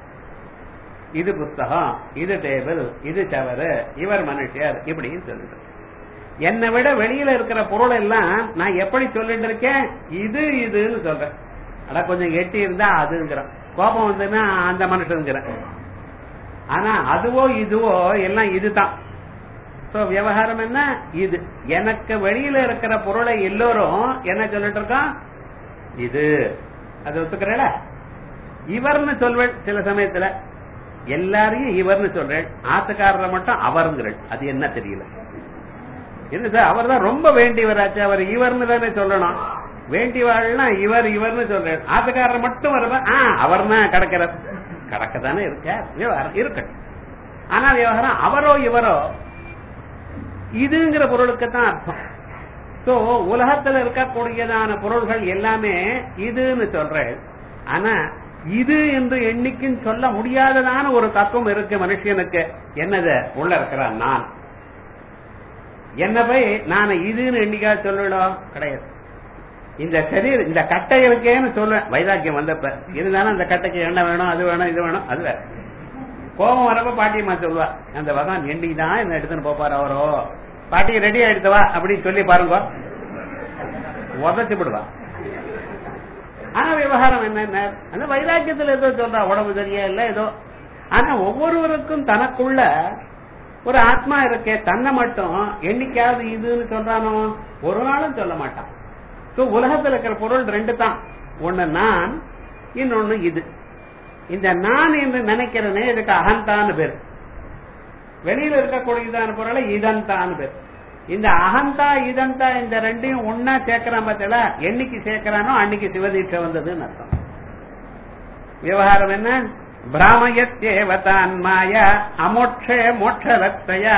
இது புஸ்தகம், இது டேபிள், இது சவறு, இவர் மனுஷர் இப்படின்னு சொல்லிட்டு. என்னை விட வெளியில இருக்கிற பொருள் எல்லாம் நான் எப்படி சொல்லிட்டு இருக்கேன்? இது இதுன்னு சொல்றேன். அட கொஞ்சம் எட்டி இருந்தா அதுங்கிறேன், கோபம் வந்துன்னா அந்த மனுஷனுங்கிறேன். ஆனா அதுவோ இதுவோ எல்லாம் இதுதான். விவகாரம் என்ன? இது. எனக்கு வெளியில இருக்கிற பொருளை எல்லோரும் என்ன சொல்லிட்டு இருக்கோம்? இது. அது ஒத்துக்கிறேல? இவர்னு சொல்வேன். சில சமயத்துல எல்லாரையும் இவர்னு சொல்றேன், ஆத்துக்காரரை மட்டும் அவருங்கிறேன். அது என்ன தெரியல. என்ன சார், அவர் தான் ரொம்ப வேண்டியவராச்சு, அவர் இவர்னு தானே சொல்லணும். வேண்டியவாள்னா இவர் இவர்னு சொல்றேன், ஆத்துக்காரரை மட்டும் வருவா அவர் தான் கடக்கிறார். கடக்கத்தானே இருக்க விவகாரம் இருக்கட்டும். ஆனா விவகாரம் அவரோ இவரோ இதுங்கிற பொருளுக்கு தான் அர்த்தம். சோ உலகத்துல இருக்கக்கூடியதான பொருள்கள் எல்லாமே இதுன்னு சொல்றேன். ஆனா இது என்று எண்ணிக்கும் சொல்ல முடியாததான ஒரு தத்துவம் இருக்கு மனுஷனுக்கு. என்னது? உள்ள இருக்கிறான் நான். என்ன போய் நான் இதுன்னு எண்ணிக்கா சொல்லலாம் கிடையாது. இந்த சரீரம் இந்த கட்டை இருக்கேன்னு சொல்லுவேன் வைராக்கியம் வந்தப்ப. இருந்தாலும் அந்த கட்டைக்கு என்ன வேணும், அது வேணும், இது வேணும், அது வேற. கோபம் வரப்ப பாட்டியம்மா சொல்லுவா, அந்த பகவான் எண்டிதான் என்ன எடுத்துன்னு போப்பாரு அவரோ, பாட்டியை ரெடி ஆயிடுத்தவா அப்படின்னு சொல்லி பாருங்க, உதச்சு விடுவா. ஆனா விவகாரம் என்ன? அந்த வைராக்கியத்துல ஏதோ சொல்றா, உடம்பு சரியா இல்ல ஏதோ. ஆனா ஒவ்வொருவருக்கும் தனக்குள்ள ஒரு ஆத்மா இருக்கே, தன்னை மட்டும் என்னைக்காவது இதுன்னு சொல்றானோ? ஒரு நாளும் சொல்ல மாட்டான். உலகத்தில் இருக்கிற பொருள் ரெண்டு தான். ஒண்ணு நான், இன்னொன்னு இது. இந்த நான் என்று நினைக்கிறனே இதுக்கு அகந்தான்னு பேர். வெளியில இருக்கக்கூடியதான பொருளை இதந்தான்னு பேர். இந்த அகந்தா இதந்தா இந்த ரெண்டையும் ஒன்னா சேர்க்கிறான் பார்த்தா, என்னைக்கு சேர்க்கிறானோ அன்னைக்கு சிவதீட்சை வந்ததுன்னு அர்த்தம். விவகாரம் என்ன? பிராமயத்யேவதான் மாயா அமோட்சே மோட்சரக்தயா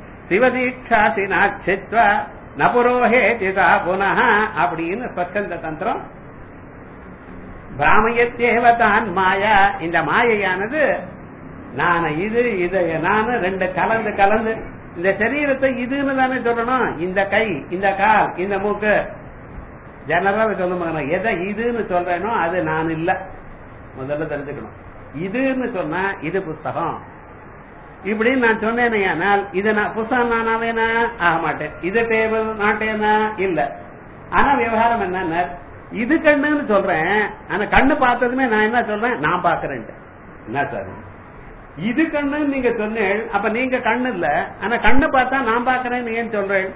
சிவதீட்சாசினாட்சித்வா நபுரோஹே சிதா புனஹ அப்படின்னு ஸ்வச்சந்த தந்திரம். பிராமயத்யேவதான் மாயா, இந்த மாயையானது நான் இது இது நான் ரெண்டு கலந்து கலந்து இந்த சரீரத்தை இதுன்னு தானே சொல்லணும். இந்த கை, இந்த கால், இந்த மூக்கு ஜெனரலா சொல்லுவாங்க. எதை இதுன்னு சொல்றேனோ அது நான் இல்ல, முதல்ல தெரிஞ்சுக்கணும். இதுன்னு சொன்னா இது புஸ்தகம் இப்படின்னு நான் சொன்னேன். இது நான் புஸ்தகம் நானாவேனா ஆக மாட்டேன். இது டேபிள் நாட்டேனா இல்ல. ஆனா விவகாரம் என்ன? இது கண்ணுன்னு சொல்றேன். ஆனா கண்ணு பார்த்ததுமே நான் என்ன சொல்றேன்? நான் பாக்குறேன். என்ன சார் இது கண்ணுன்னு நீங்க சொன்னேன், அப்ப நீங்க கண்ணு இல்ல. ஆனா கண்ணு பார்த்தா நான் பாக்குறேன்னு ஏன் சொல்றேன்?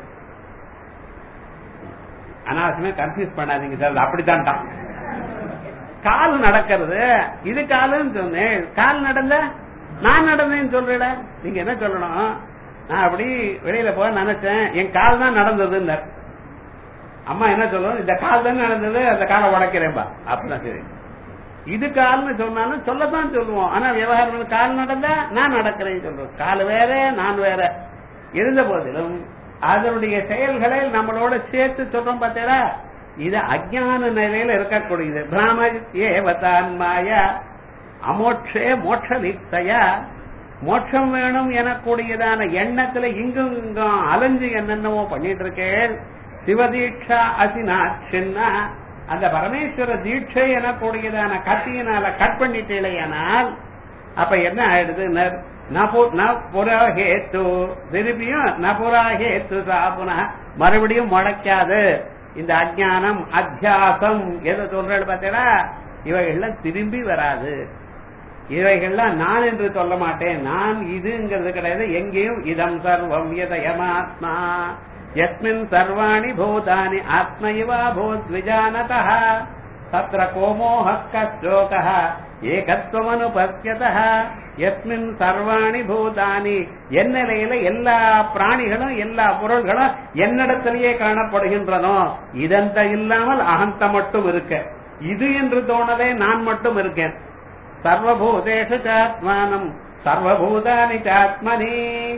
அனாவசியமா கன்ஃபியூஸ் பண்ணாதீங்க சார், அப்படித்தான். கால் நடக்கிறது, இது காலுன்னு சொன்னேன். கால் நடந்த நான் நடந்தேன்னு சொல்றேன். நீங்க என்ன சொல்லணும்? நான் அப்படி வெளியில போக நினைச்சேன், என் கால் தான் நடந்ததுன்னு. அம்மா என்ன சொல்லணும்? இந்த கால் தான் நடந்தது, அந்த காலை உடைக்கிறேன்பா. அப்படிதான் சரி. இது கால்னு சொன்னாலும் சொல்லத்தான் சொல்லுவோம். ஆனா விவகாரம் கால் நடந்தா நான் நடக்கிறேன்னு சொல்றோம். கால் வேற நான் வேற இருந்த போதிலும் அதனுடைய செயல்களை நம்மளோட சேர்த்து சொல்றோம். பார்த்தீங்களா? இது அஜ்ஞான நிலையில இருக்கக்கூடியது. பிராமயத்யேவதான் மாயா அமோட்சே மோட்சலிப்தயா, மோட்சம் வேணும் எனக்கூடியதான எண்ணத்துல இங்கும் இங்கும் அலைஞ்சு என்னென்னவோ பண்ணிட்டு இருக்கேன். சிவதீட்சா அசினா சின்ன, அந்த பரமேஸ்வர தீட்சை எனக்கூடியதான கத்தியினால கட் பண்ணிட்டேனால் அப்ப என்ன ஆயிடுது? புராஹேத்து, திருப்பியும் நபுராஹேத்து சாபுன, மறுபடியும் முளைக்காது. இந்த அஜ்ஞானம் அத்தியாசம் எதை சொல்றது பார்த்தீங்களா? இவைகள்லாம் திரும்பி வராது. இவைகள்லாம் நான் என்று சொல்ல மாட்டேன். நான் இதுங்கிறது கிடையாது. எங்கேயும் இதம் சர்வம் யதயமாத்மா, யஸ்மின் சர்வாணி பூதானி ஆத்மயிவா பூத்விஜானதः தத்ர கோமோஹः கச்சோகः ஏகத்வமனுபஸ்யதः யஸ்மின் சர்வாணி பூதானி என்னிலையில எல்லா பிராணிகளும் எல்லா பொருள்களும் என்னிடத்திலேயே காணப்படுகின்றனோ இதந்த இல்லாமல் அகந்த மட்டும் இருக்க இது என்று தோணவே நான் மட்டும் இருக்கேன். சர்வபூதேஷு சாத்மானம் சர்வபூதானி சாத்மனி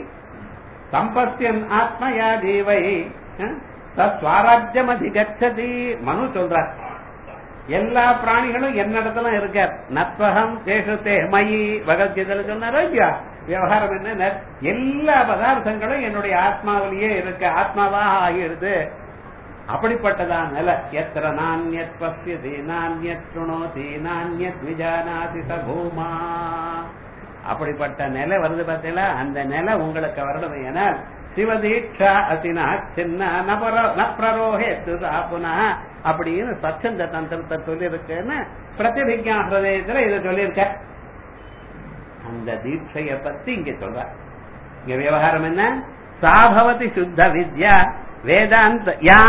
சம்பஸ்யன் ஆத்மயா ஜீவை தஸ்வாராஜ்யம் அதிகச்சதி. மனு சொல்றார் எல்லா பிராணிகளும் என்னிடத்துல இருக்க நத்வகம் தேசத்தே மயி பகவத்கீதையில சொன்னாரோ இல்லையா? விவகாரம் என்ன, எல்லா பதார்த்தங்களும் என்னுடைய ஆத்மாவிலேயே இருக்க, ஆத்மாவாக ஆகிடுது. அப்படிப்பட்டதான் நில எத்திர நானியத் பஸ்யதி நானியத் சுணோதி நானியத் விஜானாதி சபூமா. அப்படிப்பட்ட நிலை வருது பார்த்தீங்களா? அந்த நிலை உங்களுக்கு வரணும். என சிவதீட்சா அசினா சின்ன நப்ரரோஹே புனா அப்படின்னு சச்சந்த தந்திரத்தை சொல்லியிருக்கேன்னு பிரதிபிக்ஞா ஹிருதயத்துல இதை சொல்லியிருக்க. அந்த தீட்சைய பத்தி இங்க சொல்ற. இங்க விவகாரம் என்ன? சாபவதி சுத்த வித்யா வேதாந்த யா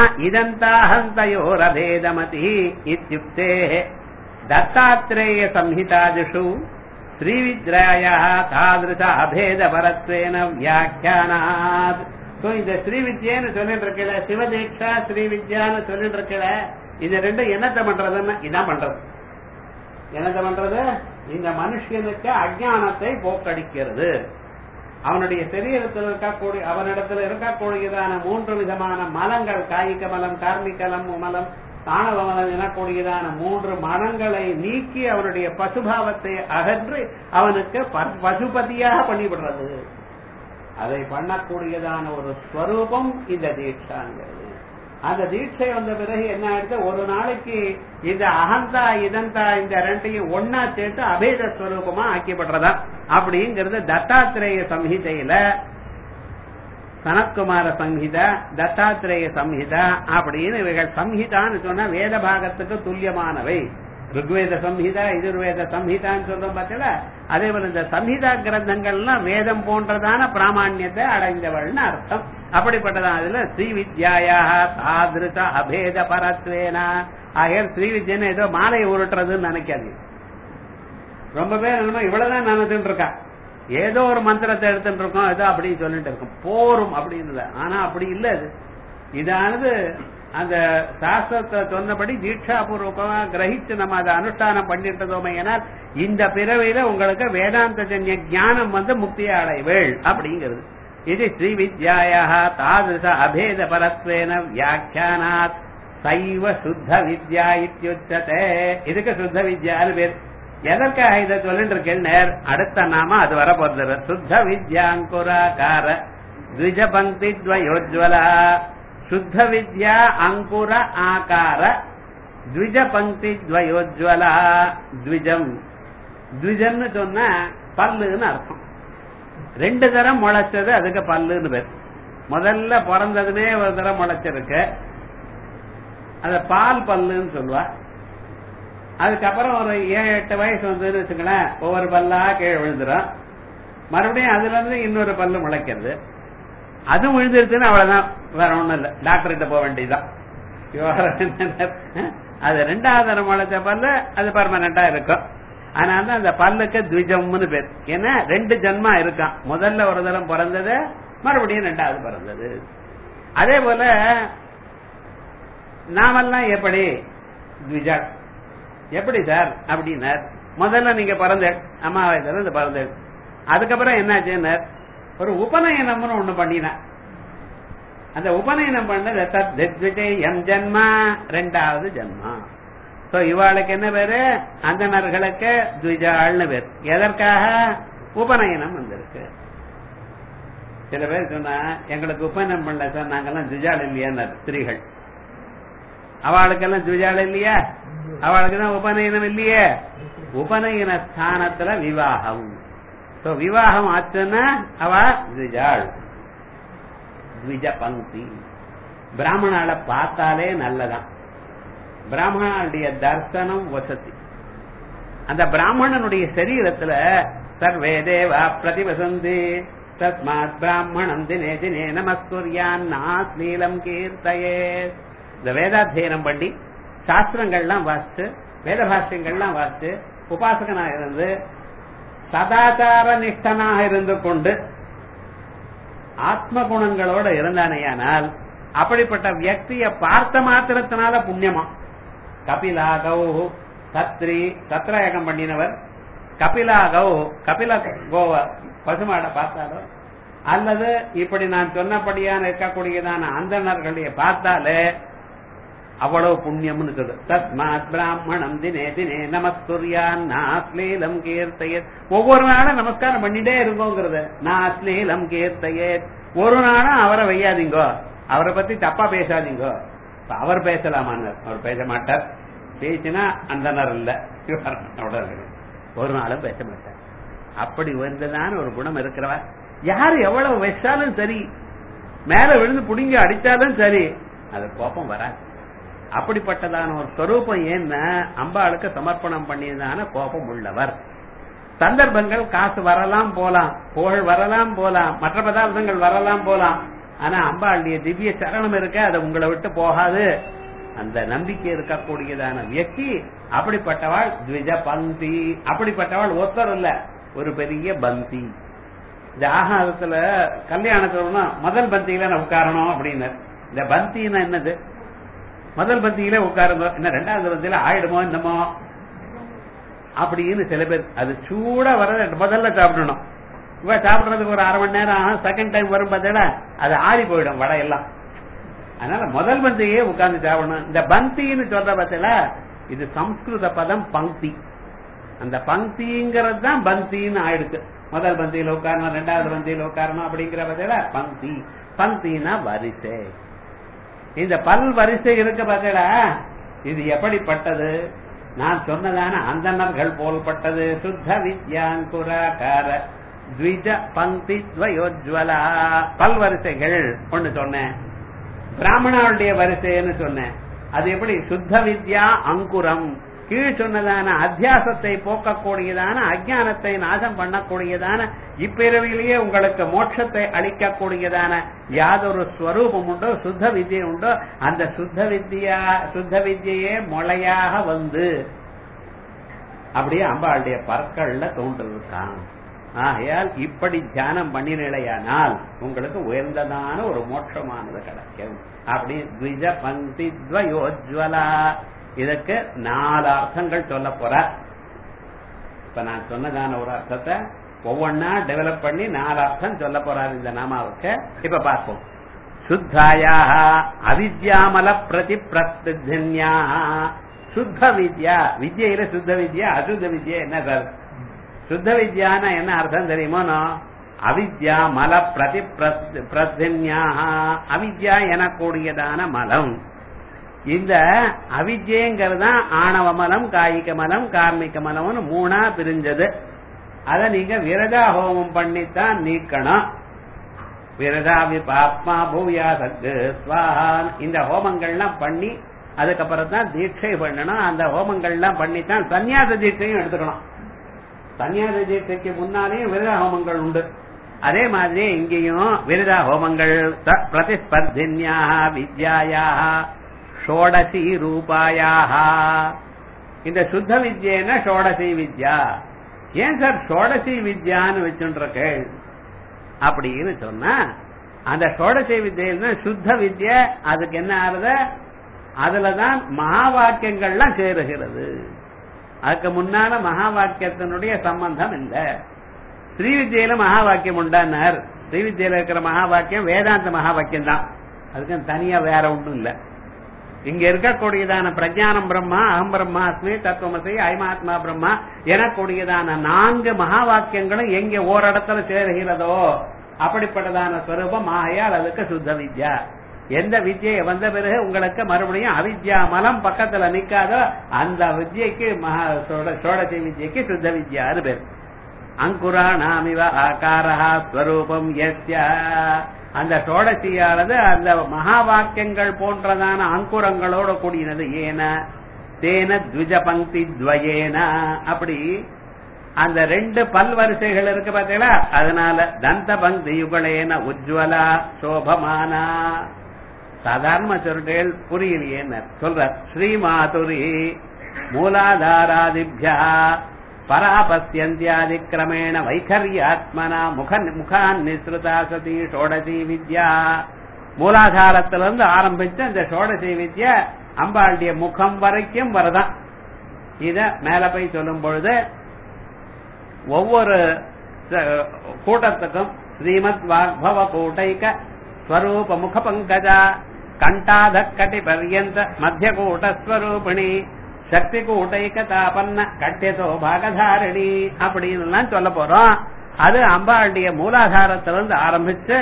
இதந்தாஹந்தயோரபேதமதி இத்யுக்தே தத்தாத்ரேய சம்ஹிதாதிஷு ஸ்ரீவித்யாயாஹ தாத்ருஷ அபேத பரத்வேன வியாக்கியானாத். இந்த ஸ்ரீவித்யான்னு சொல்லிட்டு இருக்கல, சிவதீட்சா ஸ்ரீவித்யான்னு சொல்லிட்டு இருக்கல, இது ரெண்டும் என்னத்தை பண்றதுன்னு இதான் பண்றது. என்னத்தை பண்றது? இந்த மனுஷனுக்கு அஜானத்தை போக்கடிக்கிறது. அவனுடைய சரீரத்தில் இருக்கக்கூடிய அவனிடத்தில் இருக்கக்கூடியதான மூன்று விதமான மலங்கள், காய்க மலம், கார்மிகலம் மலம், தானவ மலம் எனக்கூடியதான மூன்று மலங்களை நீக்கி அவனுடைய பசுபாவத்தை அகற்றி அவனுக்கு பசுபதியாக பண்ணிவிடுறது. அதை பண்ணக்கூடியதான ஒரு ஸ்வரூபம் இந்த தீட்சாங்கிறது. அந்த தீட்சை வந்த பிறகு என்ன ஆயிடுது? ஒரு நாளைக்கு இந்த அகந்தா இதந்தா இந்த ரெண்டையும் ஒன்னா சேர்த்து அபேத ஸ்வரூபமா ஆக்கிப்படுறதா அப்படிங்கிறது தத்தாத்திரேய சம்ஹிதையில, சனத்குமார சம்ஹிதா, தத்தாத்திரேய சம்ஹிதா அப்படின்னு இவைகள் சம்ஹிதான்னு சொன்னா வேத பாகத்துக்கு துல்லியமானவை. ருக்வேத சம்ஹிதா, எதிர்வேத சம்ஹிதான்னு சொல்றோம் பார்த்தல, அதே போல இந்த சம்ஹிதா கிரந்தங்கள்லாம் வேதம் போன்றதான பிராமணியத்தை அடைந்தவள்னு அர்த்தம். அப்படிப்பட்டதான் அதுல ஸ்ரீவித்யாயா தாதிருஷ அபேத பரத்வேனா. ஆகிய ஸ்ரீவித்யன்னு ஏதோ மாலையை உருட்டுறதுன்னு நினைக்காது. ரொம்ப பேர் என்னமோ இவ்வளவுதான் நினைச்சுட்டு இருக்கா, ஏதோ ஒரு மந்திரத்தை எடுத்துட்டு இருக்கோம், ஏதோ அப்படின்னு சொல்லிட்டு இருக்கோம், போரும் அப்படின்னு. ஆனா அப்படி இல்ல. அது இதானது அந்த சாஸ்திரத்தை சொன்னபடி தீட்சாபூர்வமா கிரகிச்சு நம்ம அதை அனுஷ்டானம் பண்ணிட்டதோமே ஏனால் இந்த பிறவையில உங்களுக்கு வேதாந்த ஜன்ய ஞானம் வந்து முக்தியை அடைவேள் அப்படிங்கிறது. இது ஸ்ரீவித்யாயா தாதிருஷ அபேத பரத்வேன வியாக்கியானாத் சைவ சுத்த வித்யா இத்யுச்சதே. இதுக்கு சுத்த வித்யான்னு பேர். எதற்காக இதை சொல்லிட்டு இருக்கேன்? அடுத்த நாம அது வர போறது. சுத்த வித்யாங்குராகார த்விஜபங்கி த்வயோஜ்வலா. சுத்த வித்யா அங்குர ஆகார த்விஜ பங்கி த்வயோஜ்வலா. த்விஜம் த்விஜம்னு சொன்னா பல்லுன்னு அர்த்தம். ரெண்டு தரம் முளைச்சது அதுக்கு பல்லுன்னு பேர். முதல்ல பிறந்ததுமே ஒரு தரம் முளைச்சிருக்கு, அத பால் பல்லுன்னு சொல்லுவா. அதுக்கப்புறம் ஒரு ஏழு எட்டு வயசு வந்ததுன்னு வச்சுங்களேன், ஒவ்வொரு பல்லா கீழே விழுந்துடும். மறுபடியும் அதுல இருந்து இன்னொரு பல்லு முளைக்கிறது. அது விழுந்துருச்சுன்னு அவ்வளவுதான், வேற ஒண்ணும் இல்ல, டாக்டர் கிட்ட போக வேண்டியதுதான். அது ரெண்டாவது தரம் முளைச்ச பல்லு அது பர்மனண்டா இருக்கும். அதனால அந்த பல்லுக்கு த்விஜம்னு பேர். ஏன்னா ரெண்டு ஜன்மா இருக்கான், முதல்ல ஒரு தரம் பிறந்தது, மறுபடியும் ரெண்டாவது பிறந்தது. அதே போல நாமெல்லாம் எப்படி த்விஜா எப்படி சார் அப்படின்னா, முதல்ல நீங்க பிறந்த அம்மா வயசுல பிறந்த, அதுக்கப்புறம் என்னாச்சுன்னு ஒரு உபநயனம்னு ஒண்ணு பண்ணின. அந்த உபநயனம் பண்ணது தத்விஜயம் ஜன்மா, ரெண்டாவது ஜன்மா. சோ இவாளுக்கு என்ன பேரு? அந்தணர்களுக்கு த்விஜாள்னு பேர். எதற்காக? உபநயனம் வந்திருக்கு. சில பேர் சொன்னா எங்களுக்கு உபநயனம் பண்ணல சார், நாங்கெல்லாம் த்விஜாள் இல்லையா ஸ்திரீகள். அவளுக்கெல்லாம் த்விஜாள் இல்லையா? அவளுக்கு தான் உபநயனம் இல்லையே. உபநயன ஸ்தானத்துல விவாகம். விவாகம் ஆச்சுன்னா அவ த்விஜாள், த்விஜ பங்கி. பிராமணால பார்த்தாலே நல்லதான். பிராமணனுடைய தர்சனம் வசதி. அந்த பிராமணனுடைய சரீரத்துல சர்வே தேவா பிரதிவசந்தி தஸ்மாத் பிராமணம் தினே தினே நமஸ்குர்யான் நாஸ்லீலம் கீர்த்தயே. இந்த வேதாத்தியனம் பண்ணி சாஸ்திரங்கள்லாம் வாசிச்சு வேத பாஷ்யங்கள்லாம் வாசிச்சு உபாசகனாக இருந்து சதாச்சார நிஷ்டனாக இருந்து கொண்டு ஆத்ம குணங்களோட இருந்தானேயானால் அப்படிப்பட்ட வியக்தியை பார்த்த மாத்திரத்தினால புண்ணியமா. கபிலா கௌ சத்ரி சத்ரயாகம் பண்ணினவர் கபிலா கௌ கபில கோவ பசுமாட பார்த்தாலோ அல்லது இப்படி நான் சொன்னபடியான இருக்கக்கூடியதான அந்தணர்களை பார்த்தாலே அவ்வளவு புண்ணியம்னு இருக்குது. தஸ்மாத் பிராமணம் தினே தினே நமஸ்குர்யான் நாஸ்லீலம் கீர்த்தயே. ஒவ்வொரு நாளும் நமஸ்காரம் பண்ணிட்டே இருக்கோங்கிறது. நாஸ்லீலம் கீர்த்தயே. ஒரு நாளும் அவரை வையாதீங்கோ, அவரை பத்தி தப்பா பேசாதீங்கோ. அவர் பேசலாமான்னு அவர் பேச மாட்டார். பேசினா அந்தனர் இல்ல, ஒரு நாளும் பேச மாட்டார். அப்படி வந்ததான ஒரு குணம் இருக்கிறவா. யாரு எவ்வளவு வச்சாலும் சரி, மேல விழுந்து புடிங்க அடிச்சாலும் சரி, அது கோபம் வராது. அப்படிப்பட்டதான ஒரு ஸ்வரூபம் ஏன்னா அம்பாளுக்கு சமர்ப்பணம் பண்ணியதான கோபம் உள்ளவர். சந்தர்ப்பங்கள் காசு வரலாம் போலாம், புகழ் வரலாம் போலாம், மற்ற பதார்த்தங்கள் வரலாம் போலாம், ஆனா அம்பாளுடைய திவ்ய சரணம் இருக்க அது உங்களை விட்டு போகாது. அந்த நம்பிக்கை இருக்கக்கூடியதான வியக்தி அப்படிப்பட்டவாள் த்விஜ பந்தி. அப்படிப்பட்டவாள் ஒருத்தர் இல்ல, ஒரு பெரிய பந்தி. இந்த ஆகாரத்துல கல்யாணத்துல முதல் பந்தியில நான் உட்காரணும் அப்படின்னு. இந்த பந்தின்னா என்னது? முதல் பந்தியில உட்காருங்க, என்ன ரெண்டாவது பந்தியில ஆயிடுமோ என்னமோ அப்படின்னு சில பேர். அது சூடா வர முதல்ல சாப்பிடணும். இவ சாப்பிடுறதுக்கு ஒரு அரை மணி நேரம் ஆகும். செகண்ட் டைம் வரும் பார்த்தா அது ஆறி போயிடும் வடையெல்லாம். அதனால முதல் பந்தியே உட்கார்ந்து சாப்பிடணும். இந்த பந்தின்னு சொல்ற பார்த்தல, இது சம்ஸ்கிருத பதம் பங்கி. அந்த பங்கிங்கிறது தான் பந்தின்னு ஆயிடுச்சு. முதல் பந்தியில உட்காரணும், ரெண்டாவது பந்தியில உட்காரணும் அப்படிங்கிற பார்த்தல பங்கி. பங்கினா வரிசை. இந்த பல் வரிசை இருக்க பார்த்தல, இது எப்படிப்பட்டது? நான் சொன்னதான அந்தணர்கள் போல்பட்டது. சுத்த வித்யாங்குராகார த்விஜ பங்கி துவயோஜ்வலா. பல் வரிசைகள் ஒண்ணு சொன்னேன், பிராமணனுடைய வரிசைன்னு சொன்னேன். அது எப்படி? சுத்த வித்யா அங்குரம், கீழ் சொன்னதான அத்தியாசத்தை போக்கக்கூடியதான அஜானத்தை நாசம் பண்ணக்கூடியதான இப்பிறவிலேயே உங்களுக்கு மோட்சத்தை அளிக்கக்கூடியதான யாதொரு ஸ்வரூபம் உண்டோ, சுத்த வித்யை உண்டோ, அந்த சுத்த வித்யா சுத்த வித்யே முளையாக வந்து அப்படியே அம்பாளுடைய பற்கள்ல தோன்றிருக்கான். ஆகையால் இப்படி தியானம் பண்ணினையானால் உங்களுக்கு உயர்ந்ததான ஒரு மோட்சமானது கிடைக்கும். அப்படி த்விஜ பங்கி துவயோஜ்வலா. இதற்கு நாலு அர்த்தங்கள் சொல்ல போற. இப்ப நான் சொன்னதான ஒரு அர்த்தத்தை ஒவ்வொன்னா டெவலப் பண்ணி நாலு அர்த்தம் சொல்ல போறாரு இந்த நாமாவுக்கு. இப்ப பார்ப்போம். சுத்தாயாக அவித்யாமல பிரதி பிரத்யா. சுத்த வித்யா, வித்யில சுத்த வித்யா அசுத்த வித்யா என்ன சார்? சுத்த வித்யான என்ன அர்த்தம் தெரியுமோ? அவித்யா மல பிரதி பிரத்யா. அவித்யா எனக்கூடியதான மலம். இந்த அவித்யங்கிறதுதான் ஆணவ மலம், காய்க மலம், கார்மிக மலம்னு மூணா பிரிஞ்சது. அத நீங்க விரதா ஹோமம் பண்ணித்தான் நீக்கணும். விரதா விபாப்மா பூயா சத்து ஸ்வாஹான். இந்த ஹோமங்கள்லாம் பண்ணி அதுக்கப்புறம் தான் தீட்சை பண்ணணும். அந்த ஹோமங்கள்லாம் பண்ணித்தான் சன்னியாச தீட்சையும் எடுத்துக்கணும். சன்னியாச தீட்சைக்கு முன்னாலேயும் விரதா ஹோமங்கள் உண்டு. அதே மாதிரி இங்கேயும் விரதா ஹோமங்கள். பிரதிஸ்பர்தின்யாக வித்யாயாக ஷோடசி ரூபாயாக. இந்த சுத்த வித்யன்னா ஷோடசி வித்யா. ஏன் சார் ஷோடசி வித்யான்னு வச்சுருக்க அப்படின்னு சொன்னா, அந்த ஷோடசி வித்யா சுத்த வித்யா அதுக்கு என்ன ஆறுத? அதுலதான் மகா வாக்கியங்கள்லாம் சேருகிறது. அதுக்கு முன்னால மகா வாக்கியத்தினுடைய சம்பந்தம் இல்ல. ஸ்ரீ வித்யில மகா வாக்கியம் உண்டானார். ஸ்ரீ வித்யில இருக்கிற மகா வாக்கியம் வேதாந்த மகா வாக்கியம் தான். அதுக்கு தனியா வேற ஒன்றும் இல்ல. இங்க இருக்கக்கூடியதான பிரஜானம் பிரம்மா, அகம் பிரம்மாஸ்மி, தத்துவமசி, ஐமாத்மா பிரம்மா எனக்கூடியதான நான்கு மகா வாக்கியங்களும் எங்க ஓரிடத்துல சேருகிறதோ அப்படிப்பட்டதான ஸ்வரூபம் ஆகையால் அதுக்கு சுத்த வித்யா. எந்த வித்யை வந்த பிறகு உங்களுக்கு மறுபடியும் அவித்யா மலம் பக்கத்துல நிக்காதோ அந்த வித்யக்கு மகா சோடசி வித்யக்கு சுத்த வித்யான்னு பேர். அங்குராணாமிவ ஆகாரஹ ஸ்வரூபம் யஸ்ய. அந்த சோடசியானது அந்த மகா வாக்கியங்கள் போன்றதான அங்குரங்களோட கூடினது. ஏன தேன த்விஜ பங்கி துவயேன. அப்படி அந்த ரெண்டு பல்வரிசைகள் இருக்கு பாத்தீங்களா, அதனால தந்த பக்தி யுகலேன உஜ்வலா சோபமானா. சாதாரண சொல்றேன் புரியலையே சொல்ற. ஸ்ரீமாதுரி மூலாதாராதிபியா பராபஸ்யந்தியாதி கிரமேண வைகர்யாத்மனா முக முகான் நிஸ்ருதா சதி ஷோடசி வித்யா. மூலாதாரத்திலிருந்து ஆரம்பிச்சு அந்த ஷோடசி வித்யா அம்பாளுடைய முகம் வரைக்கும் வரதான். இத மேல போய் சொல்லும் பொழுது ஒவ்வொரு கூட்டத்துக்கும் ஸ்ரீமத் வாக்பவ கூட்டைக ஸ்வரூப முக பங்கஜா கண்டாத கட்டி பர்யந்த மத்திய கூட்டஸ்வரூபிணி சக்தி கூட்டைக்க தாபன்ன கட்டியதோ பாகதாரிணி அப்படின்னு சொல்ல போறோம். அது அம்பாளுடைய மூலாதாரத்திலிருந்து ஆரம்பிச்சு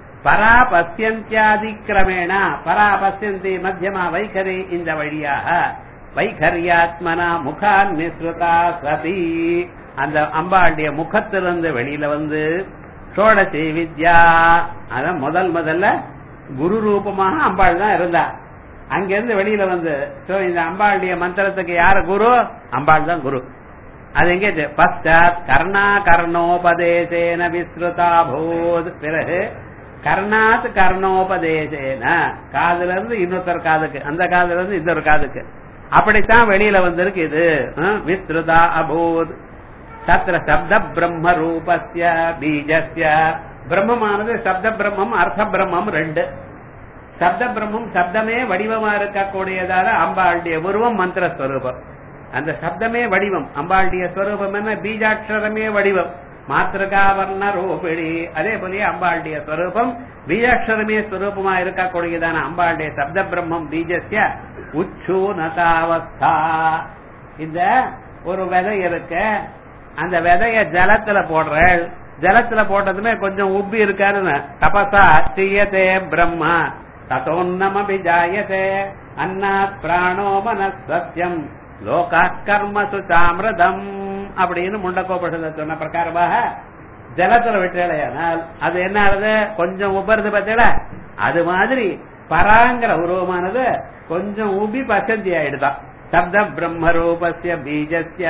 பராபஸ்யந்தியாதி கிரமேண பராபஸ்யந்தி மத்தியமா வைகரி இந்த வழியாக வைகரியாத்மனா முகான் நிஸ்ருதா சதி அந்த அம்பாளுடைய முகத்திலிருந்து வெளியில வந்து ஷோடசி வித்யா அத முதல் முதல்ல குரு ரூபமாக அம்பாள் தான் இருந்தா. அங்கிருந்து வெளியில வந்து இந்த அம்பாளுடைய மந்திரத்துக்கு யாரு குரு? அம்பாள் தான் குரு. அது எங்கே? பశ్చాத் கர்ணா கர்ணோபதேசேன விஸ்ருதா பூத். பிறகு கர்ணாத் கர்ணோபதேசேன காதுல இருந்து இன்னொருத்தர் காதுக்கு, அந்த காதுல இருந்து இன்னொரு காதுக்கு, அப்படித்தான் வெளியில வந்திருக்கு. இது விஸ்ருதா அபூத். தத்ர சப்த பிரம்ம ரூபஸ்ய பீஜஸ்ய பிரம்மமானது சப்த பிரம்மம் அர்த்த பிரம்மம் ரெண்டு. சப்த பிரம்மம் சப்தமே வடிவமா இருக்கக்கூடியதால அம்பாளுடைய உருவம் மந்திரஸ்வரூபம். அந்த சப்தமே வடிவம். அம்பாளுடைய ஸ்வரூபம் என்ன? பீஜாட்சரமே வடிவம். மாத்திருகா வர்ண ரூபிணி. அதே போலயே அம்பாளுடைய ஸ்வரூபம் பீஜாட்சரமே ஸ்வரூபமா இருக்கக்கூடியதான அம்பாளுடைய சப்த பிரம்மம் பீஜஸ்ய உச்சூனதாவஸ்தா. இந்த ஒரு விதை இருக்கு, அந்த விதைய ஜலத்துல போடுற, ஜலத்துல போட்டதுமே கொஞ்சம் உப்பி இருக்காருன்னு தபசா தீயதே பிரம்மா ததோன்னமபிஜாயதே அன்னாத் பிராணோ மனசத்யம் லோகா கர்மசு சாமிரதம் அப்படின்னு முண்டக்கோபுஷத்தை சொன்ன பிரகாரமாக ஜலத்துல விட்டால் அது என்ன ஆகுது? கொஞ்சம் உபருது பார்த்தீங்களா? அது மாதிரி பராங்கிற உருவமானது கொஞ்சம் உபி பசந்தி ஆயிடுதான். சப்த பிரம்ம ரூபஸ்ய பீஜஸ்ய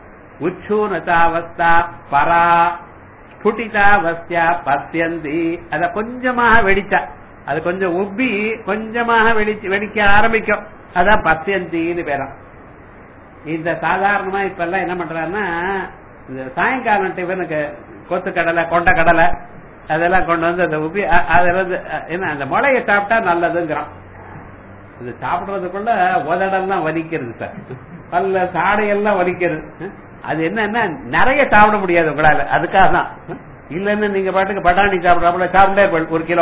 உச்சூனதாவஸ்தா பரா ஸ்புட்டிதாவஸ்யா பசியந்தி. அத கொஞ்சமாக வெடிச்சா, அது கொஞ்சம் உப்பி கொஞ்சமாக வெடிச்சு வெடிக்க ஆரம்பிக்கும். அதான் பசியந்தின்னு பேரும். இந்த சாதாரணமா இப்ப எல்லாம் என்ன பண்றாருன்னா, இந்த சாயங்காலம் டிஃபனுக்கு கொத்து கடலை கொண்ட கடலை அதெல்லாம் கொண்டு வந்து அந்த உப்பி அதுல இருந்து என்ன அந்த முளைய சாப்பிட்டா நல்லதுங்கிறான். இது சாப்பிடுறதுக்குள்ள உதடெல்லாம் வலிக்கிறது சார், பல்ல சாடையெல்லாம் வலிக்கிறது. அது என்னன்னா நிறைய சாப்பிட முடியாது உங்களால, அதுக்காக தான். இல்லன்னு நீங்க பாட்டுக்கு பட்டாணி சாப்பிடறாப்புல சாப்பிட்டே ஒரு கிலோ,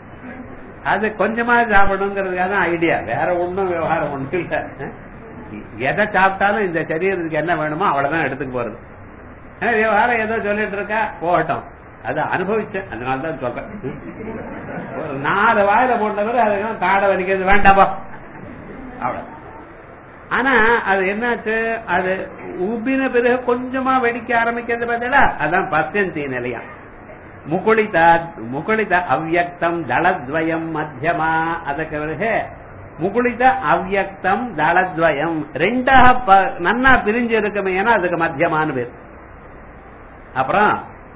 அது கொஞ்சமா சாப்பிடணுங்கிறதுக்காக தான் ஐடியா, வேற ஒண்ணும் விவகாரம் ஒண்ணும் இல்ல. எதை சாப்பிட்டாலும் இந்த சரீரத்துக்கு என்ன வேணுமோ அவ்வளவுதான் எடுத்துக்க போறது. விவகாரம் ஏதோ சொல்லிட்டு இருக்கா போகட்டும், அது அனுபவிச்சேன் அதனாலதான் சொல்றேன். ஒரு நாலு வாயில போட்டவரை அதுக்கு காடை வலிக்கிறது வேண்டாப்பா அவ்வளவு. ஆனா அது என்னாச்சு, அது உபின பிறகு கொஞ்சமா வெடிக்க ஆரம்பிக்கிறது பார்த்தா அதான் பசந்தி நிலையா. முகுளிதா முகுளித அவ்யக்தம் தளத்வயம் மத்தியமா. அதுக்கு பிறகு முகுளித அவ்யக்தம் தளத்வயம் ரெண்டாக நன்னா பிரிஞ்சு இருக்குமே, ஏன்னா அதுக்கு மத்தியமான பேர். அப்புறம்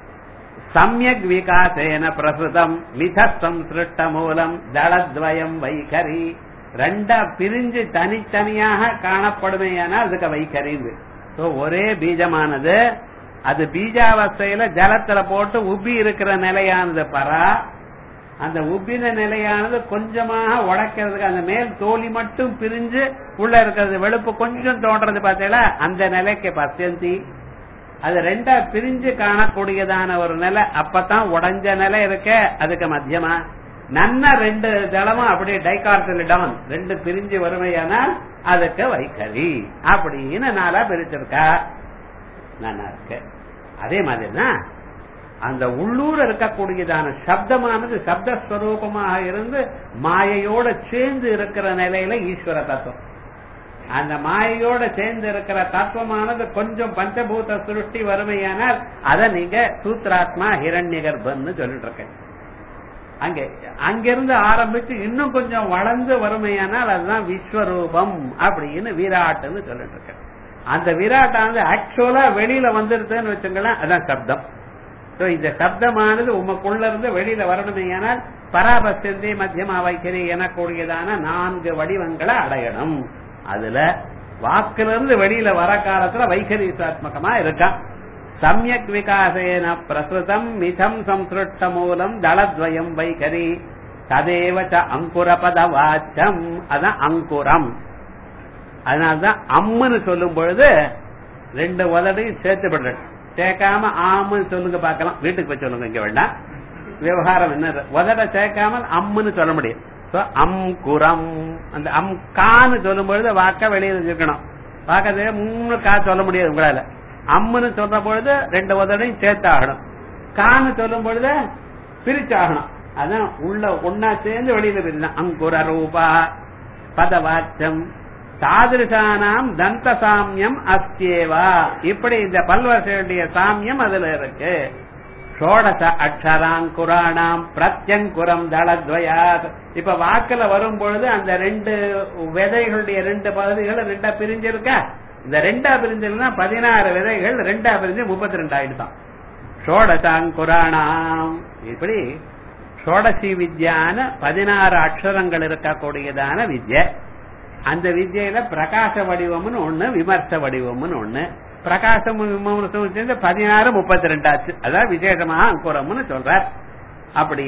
சமயக் விகாசேன பிரசுதம் மிதஸ்தம் சிருஷ்ட மூலம் தளத்வயம் வைகரி. ரெண்டா பிரிஞ்சு தனித்தனியாக காணப்படுமையானா அதுக்கு வைகரின்னு. ஒரே பீஜமானது அது பீஜாவஸ்தையில ஜலத்துல போட்டு உப்பி இருக்கிற நிலையானது பரா. அந்த உப்பின நிலையானது கொஞ்சமாக உடைக்கிறதுக்கு அந்த மேல் தோலி மட்டும் பிரிஞ்சு உள்ள இருக்கிறது வெளுப்பு கொஞ்சம் தோன்றது பார்த்தீங்களா, அந்த நிலைக்கு பசந்தி. அது ரெண்டா பிரிஞ்சு காணக்கூடியதான ஒரு நிலை, அப்பதான் உடஞ்ச நிலை இருக்க அதுக்கு மத்தியமா. நன்ன ரெண்டு ஜலமும் அப்படியே டைகார்டிலிடான் ரெண்டு பிரிஞ்சு வறுமையானால் அதுக்கு வைகரி அப்படின்னு நாளா பிரிச்சிருக்கா. நல்லா இருக்கு. அதே மாதிரிதான் அந்த உள்ளூர் இருக்கக்கூடியதான சப்தமானது சப்தஸ்வரூபமாக இருந்து மாயையோட சேர்ந்து இருக்கிற நிலையில ஈஸ்வர தத்துவம். அந்த மாயையோட சேர்ந்து இருக்கிற தத்துவமானது கொஞ்சம் பஞ்சபூத சிருஷ்டி வறுமையானால் அதை நீங்க சூத்ராத்மா ஹிரண்ய கர்ப்பன்னு சொல்லிட்டு இருக்கேன். அங்க அங்கிருந்து ஆரம்பிச்சு இன்னும் கொஞ்சம் வளர்ந்து வறுமையானால் அதுதான் விஸ்வரூபம் அப்படின்னு விராட்டுன்னு சொல்லிட்டு இருக்கேன். அந்த விராட்டானது ஆக்சுவலா வெளியில வந்துருதுன்னு வச்சுங்களேன், அதான் சப்தம். இந்த சப்தமானது உமக்குள்ள இருந்து வெளியில வரணுமே, ஆனால் பராபஸ்தி மத்தியமா வைக்கறி எனக்கூடியதான நான்கு வடிவங்களை அடையணும். அதுல வாக்கிலிருந்து வெளியில வர காலத்துல வைகரீசாத்மகமா இருக்கா. சமயக் விகாசேன பிரசுதம் மிதம் சம்ஸ்ருஷ்ட மூலம் தளத்வயம் வைகரி ததேவச்ச அங்குர பத வாச்சம். அதான் அங்குரம். அதனால்தான் அம்முன்னு சொல்லும் பொழுது ரெண்டு உதடையும் சேர்த்து விடுற, சேர்க்காம ஆமுன்னு சொல்லுங்க பார்க்கலாம். வீட்டுக்கு போய் சொல்லுங்க, இங்க வேண்டாம். விவகாரம் என்ன, உதட சேர்க்காமல் அம்முன்னு சொல்ல முடியும். அங்குரம். அந்த அம் கான்னு சொல்லும் பொழுது வாக்க வெளியே இருக்கணும். வாக்க மூணு கா சொல்ல முடியாது உங்களால. அம்முன்னு சொல்ற பொழுது ரெண்டு உதடையும் சேர்த்தாகணும். கான்னு சொல்லும் பொழுது பிரிச்சாகணும். அதான் உள்ள ஒன்னா சேர்ந்து வெளியில பிரிதான். அங்குர ரூபா பதவாச்சம் தாதிருஷானாம் தந்த சாமியம் அஸ்தியேவா. இப்படி இந்த பல்வரிசையுடைய சாமியம் அதுல இருக்கு. ஷோடச அக்ஷராங்குராணாம் பிரத்யங்குரம் தளத்வயாத். இப்ப வாக்குல வரும் பொழுது அந்த ரெண்டு விதைகளுடைய ரெண்டு பகுதிகள் ரெண்டா பிரிஞ்சிருக்கா. இந்த ரெண்டா பிரிஞ்சிருந்தா பதினாறு விதைகள் ரெண்டா பிரிஞ்சு முப்பத்தி ரெண்டு ஆயிடுதான். ஷோடசாங்குராணாம். இப்படி ஷோடசி வித்யான பதினாறு அக்ஷரங்கள் இருக்கக்கூடியதான வித்யை. அந்த வித்யில பிரகாச வடிவம்னு ஒண்ணு, விமர்ச வடிவம்னு ஒண்ணு. பிரகாசம் விமர்சம் சேர்ந்து பதினாறு முப்பத்தி ரெண்டு ஆச்சு. அதான் விசேஷமாக அங்குரம்னு சொல்றார். அப்படி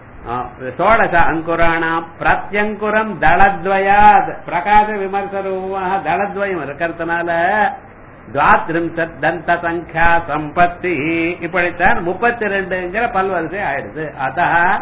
சோடச அங்குராணாம் பிரத்யங்குரம் தளத்வயாத். பிரகாச விமர்ச ரூபமாக தளத்வயம் இருக்கிறதுனால துவாத்ரிம்சத் தந்த சங்கியா சம்பத்தி. இப்படித்தான் முப்பத்தி ரெண்டுங்கிற பல்வரிசை ஆயிடுது. அத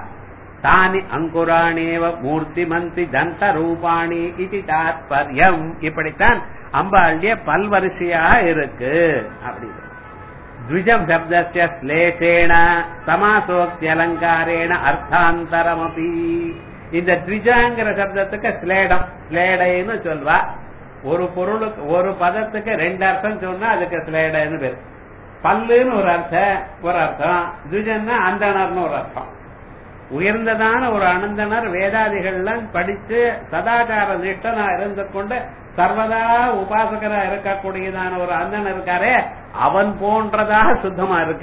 தானி அங்குராணேவ மூர்த்தி மந்தி தந்த ரூபாணி இது தாத்பர்யம். இப்படித்தான் அம்பாளுடைய பல்வரிசையா இருக்கு. அப்படி த்விஜம் சப்தஸ்ய ஸ்லேஷேன சமாசோக்தி அலங்காரேன அர்த்தாந்தரமபி. இந்த த்விஜாங்கிற சப்தத்துக்கு ஸ்லேடம் ஸ்லேடைன்னு சொல்வா. ஒரு பொருளுக்கு ஒரு பதத்துக்கு ரெண்டு அர்த்தம் சொன்னா அதுக்கு ஸ்லேடைன்னு பேரு. பல்லுன்னு ஒரு அர்த்தம் ஒரு அர்த்தம், த்விஜன்னா அந்தணர்னு ஒரு அர்த்தம். உயர்ந்ததான ஒரு அனந்தனர் வேதாதிகள்லாம் படிச்சு சதாச்சார நிஷ்டனா இருந்து கொண்டு சர்வதா உபாசகரா இருக்கக்கூடியதான ஒரு அந்தனர் இருக்காரே, அவன் போன்றதாக சுத்தமா இருக்க.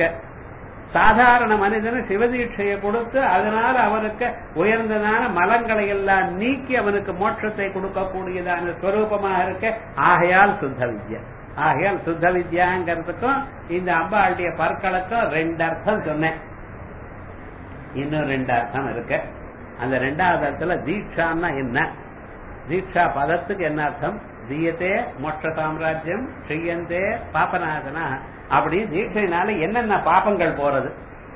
சாதாரண மனிதனு சிவதீட்சையை கொடுத்து அதனால அவனுக்கு உயர்ந்ததான மலங்களை எல்லாம் நீக்கி அவனுக்கு மோட்சத்தை கொடுக்கக்கூடியதான ஸ்வரூபமாக இருக்க. ஆகையால் சுத்த வித்யா. ஆகையால் சுத்த வித்யாங்கிறதுக்கும் இந்த அம்பாளுடைய பற்களுக்கும் ரெண்டு அர்த்தம் சொன்னேன். இன்னும் ரெண்டு அர்த்தம் இருக்கு. அந்த ரெண்டாவது அர்த்தத்துல தீட்சான்னா என்ன, தீட்சா பதத்துக்கு என்ன அர்த்தம், தீயத்தே மோட்ச சாம்ராஜ்யம் செய்யந்தே பாபநாசனா. அப்படி தீட்சையினால என்னென்ன பாபங்கள் போறது,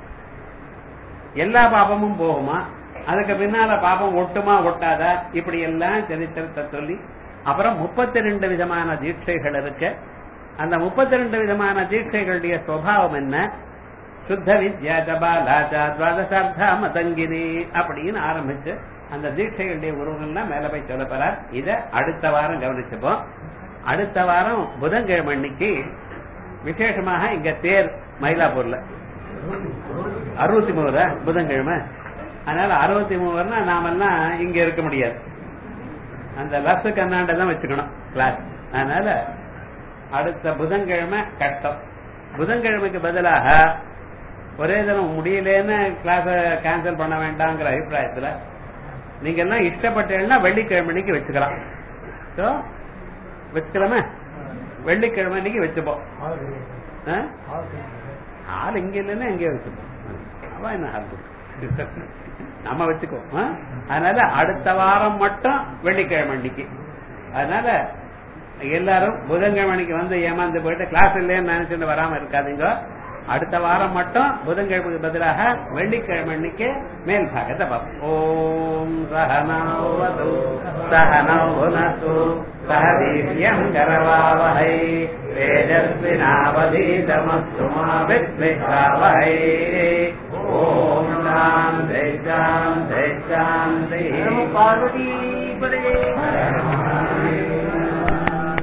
எல்லா பாபமும் போகுமா, அதுக்கு பின்னால பாபம் ஒட்டுமா ஒட்டாதா, இப்படி எல்லாம் சரித்திரத்தை சொல்லி அப்புறம் முப்பத்தி ரெண்டு விதமான தீட்சைகள் இருக்கு. அந்த முப்பத்தி ரெண்டு விதமான தீட்சைகளுடைய சுவாவம் என்ன, சுத்த வித்யா ஜபாலாச்சா துவாதசார்த்தா மதங்கினி அப்படின்னு ஆரம்பிச்சு அந்த தீட்சைகளுடைய உருவங்கள்லாம் மேல போய் சொல்ல போறார். இத அடுத்த வாரம் கவனிச்சுப்போம். அடுத்த வாரம் புதன்கிழமை அன்னைக்கு விசேஷமாக இங்க தேர் மயிலாப்பூர்ல அறுபத்தி மூணு புதன்கிழமை. அதனால அறுபத்தி மூணுனா நாமெல்லாம் இங்க இருக்க முடியாது, அந்த லஸ் கண்ணாண்டதான் வச்சுக்கணும் கிளாஸ். அதனால அடுத்த புதன்கிழமை கஷ்டம். புதன்கிழமைக்கு பதிலாக ஒரே தினம் முடியலன்னு கிளாஸ கேன்சல் பண்ண வேண்டாங்கிற அபிப்பிராயத்துல நீங்க எல்லாம் இஷ்டப்பட்டீங்கன்னா வெள்ளிக்கிழமை வச்சுக்கலாம். வச்சுக்கலாமே, வெள்ளிக்கிழமை அன்னைக்கு வச்சுப்போம். ஆள் இங்க இல்லைன்னா எங்கேயோ வச்சுப்போம். அவன் என்ன ஆள் நம்ம வச்சுக்குவோம். அதனால அடுத்த வாரம் மட்டும் வெள்ளிக்கிழமை அன்னைக்கு. அதனால எல்லாரும் புதன்கிழமை அன்னைக்கு வந்து ஏமாந்து போயிட்டு கிளாஸ் இல்லைன்னு நினைச்சுட்டு வராம இருக்காதீங்க. அடுத்த வாரம் மட்டும் புதன்கிழமைக்கு பதிலாக வெள்ளிக்கிழமை அன்னைக்கு மேல் பாகத்தை பார்ப்போம். ஓம் சஹனௌவது சஹனௌனது சஹவீர்யம் கரவாவஹை தேஜஸ்வினாவதீதமஸ்து மா வித்விஷாவஹை. ஓம் சாந்தி சாந்தி சாந்தி. பார்வதி பதே.